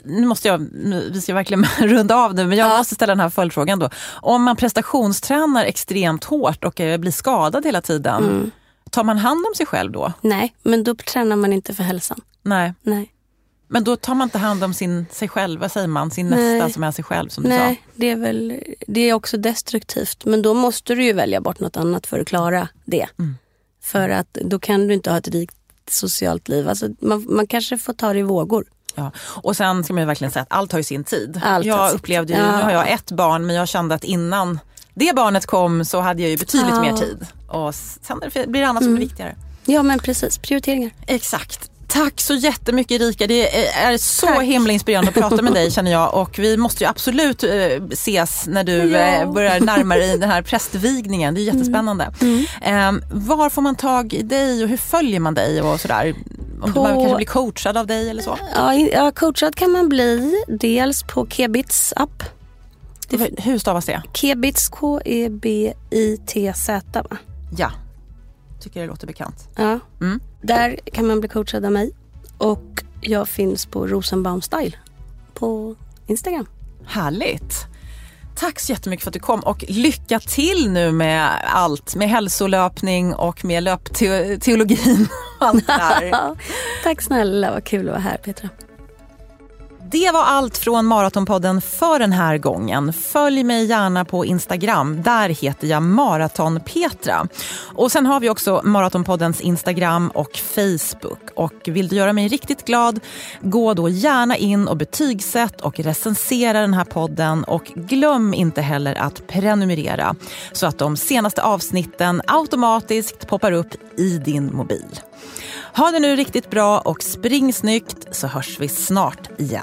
vi ska verkligen runda av nu, men jag måste ställa den här följdfrågan då. Om man prestationstränar extremt hårt och blir skadad hela tiden, tar man hand om sig själv då? Nej, men då tränar man inte för hälsan. Nej. Men då tar man inte hand om sig själv, vad säger man? Sin nästa som är sig själv, som du sa. Nej, det är också destruktivt. Men då måste du ju välja bort något annat för att klara det. För att då kan du inte ha ett rikt socialt liv. Alltså man kanske får ta det i vågor. Ja. Och sen ska man ju verkligen säga att allt har ju sin tid. Jag upplevde ju, nu har jag ett barn, men jag kände att innan det barnet kom så hade jag ju betydligt mer tid. Och sen blir det annat som är viktigare. Ja, men precis. Prioriteringar. Exakt. Tack så jättemycket, Erika. Det är så himla inspirerande att prata med dig, känner jag. Och vi måste ju absolut ses när du börjar närma dig den här prästvigningen. Det är jättespännande. Var får man tag i dig och hur följer man dig och sådär? Om man kanske blir coachad av dig eller så? Ja, coachad kan man bli dels på Kebits app. Hur stavas det? Kebits, K-E-B-I-T-Z, va? Ja, tycker det låter bekant. Ja, där kan man bli coachad av mig. Och jag finns på Rosenbaum Style på Instagram. Härligt. Tack så jättemycket för att du kom och lycka till nu med allt, med hälsolöpning och med löpteologin och allt där. Tack snälla, vad kul att vara här, Petra. Det var allt från Maratonpodden för den här gången. Följ mig gärna på Instagram. Där heter jag Maratonpetra. Och sen har vi också Maratonpoddens Instagram och Facebook. Och vill du göra mig riktigt glad, gå då gärna in och betygsätt och recensera den här podden. Och glöm inte heller att prenumerera så att de senaste avsnitten automatiskt poppar upp i din mobil. Ha det nu riktigt bra och spring snyggt, så hörs vi snart igen.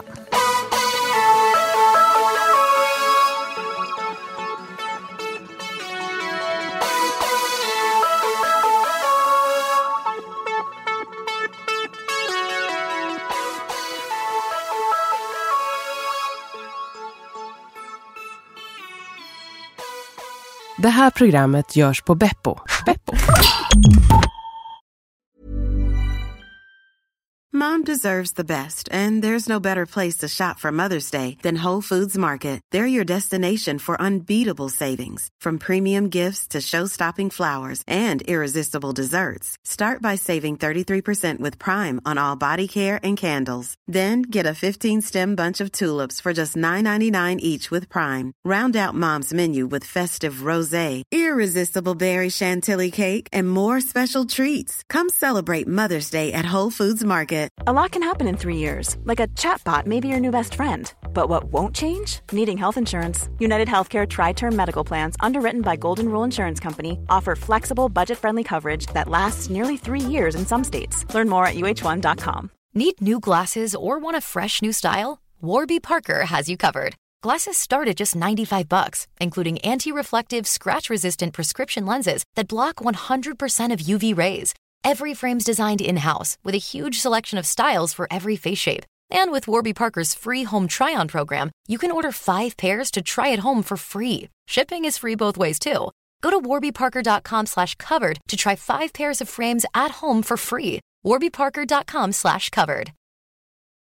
Det här programmet görs på Beppo. Mom deserves the best, and there's no better place to shop for Mother's Day than Whole Foods Market. They're your destination for unbeatable savings, from premium gifts to show-stopping flowers and irresistible desserts. Start by saving 33% with Prime on all body care and candles. Then get a 15-stem bunch of tulips for just $9.99 each with Prime. Round out Mom's menu with festive rosé, irresistible berry chantilly cake, and more special treats. Come celebrate Mother's Day at Whole Foods Market. A lot can happen in 3 years, like a chatbot may be your new best friend. But what won't change? Needing health insurance. United Healthcare Tri-Term Medical Plans, underwritten by Golden Rule Insurance Company, offer flexible, budget-friendly coverage that lasts nearly 3 years in some states. Learn more at uh1.com. Need new glasses or want a fresh new style? Warby Parker has you covered. Glasses start at just $95, including anti-reflective, scratch-resistant prescription lenses that block 100% of UV rays. Every frame's designed in-house with a huge selection of styles for every face shape. And with Warby Parker's free home try-on program, you can order 5 pairs to try at home for free. Shipping is free both ways too. Go to warbyparker.com/covered to try 5 pairs of frames at home for free. warbyparker.com/covered.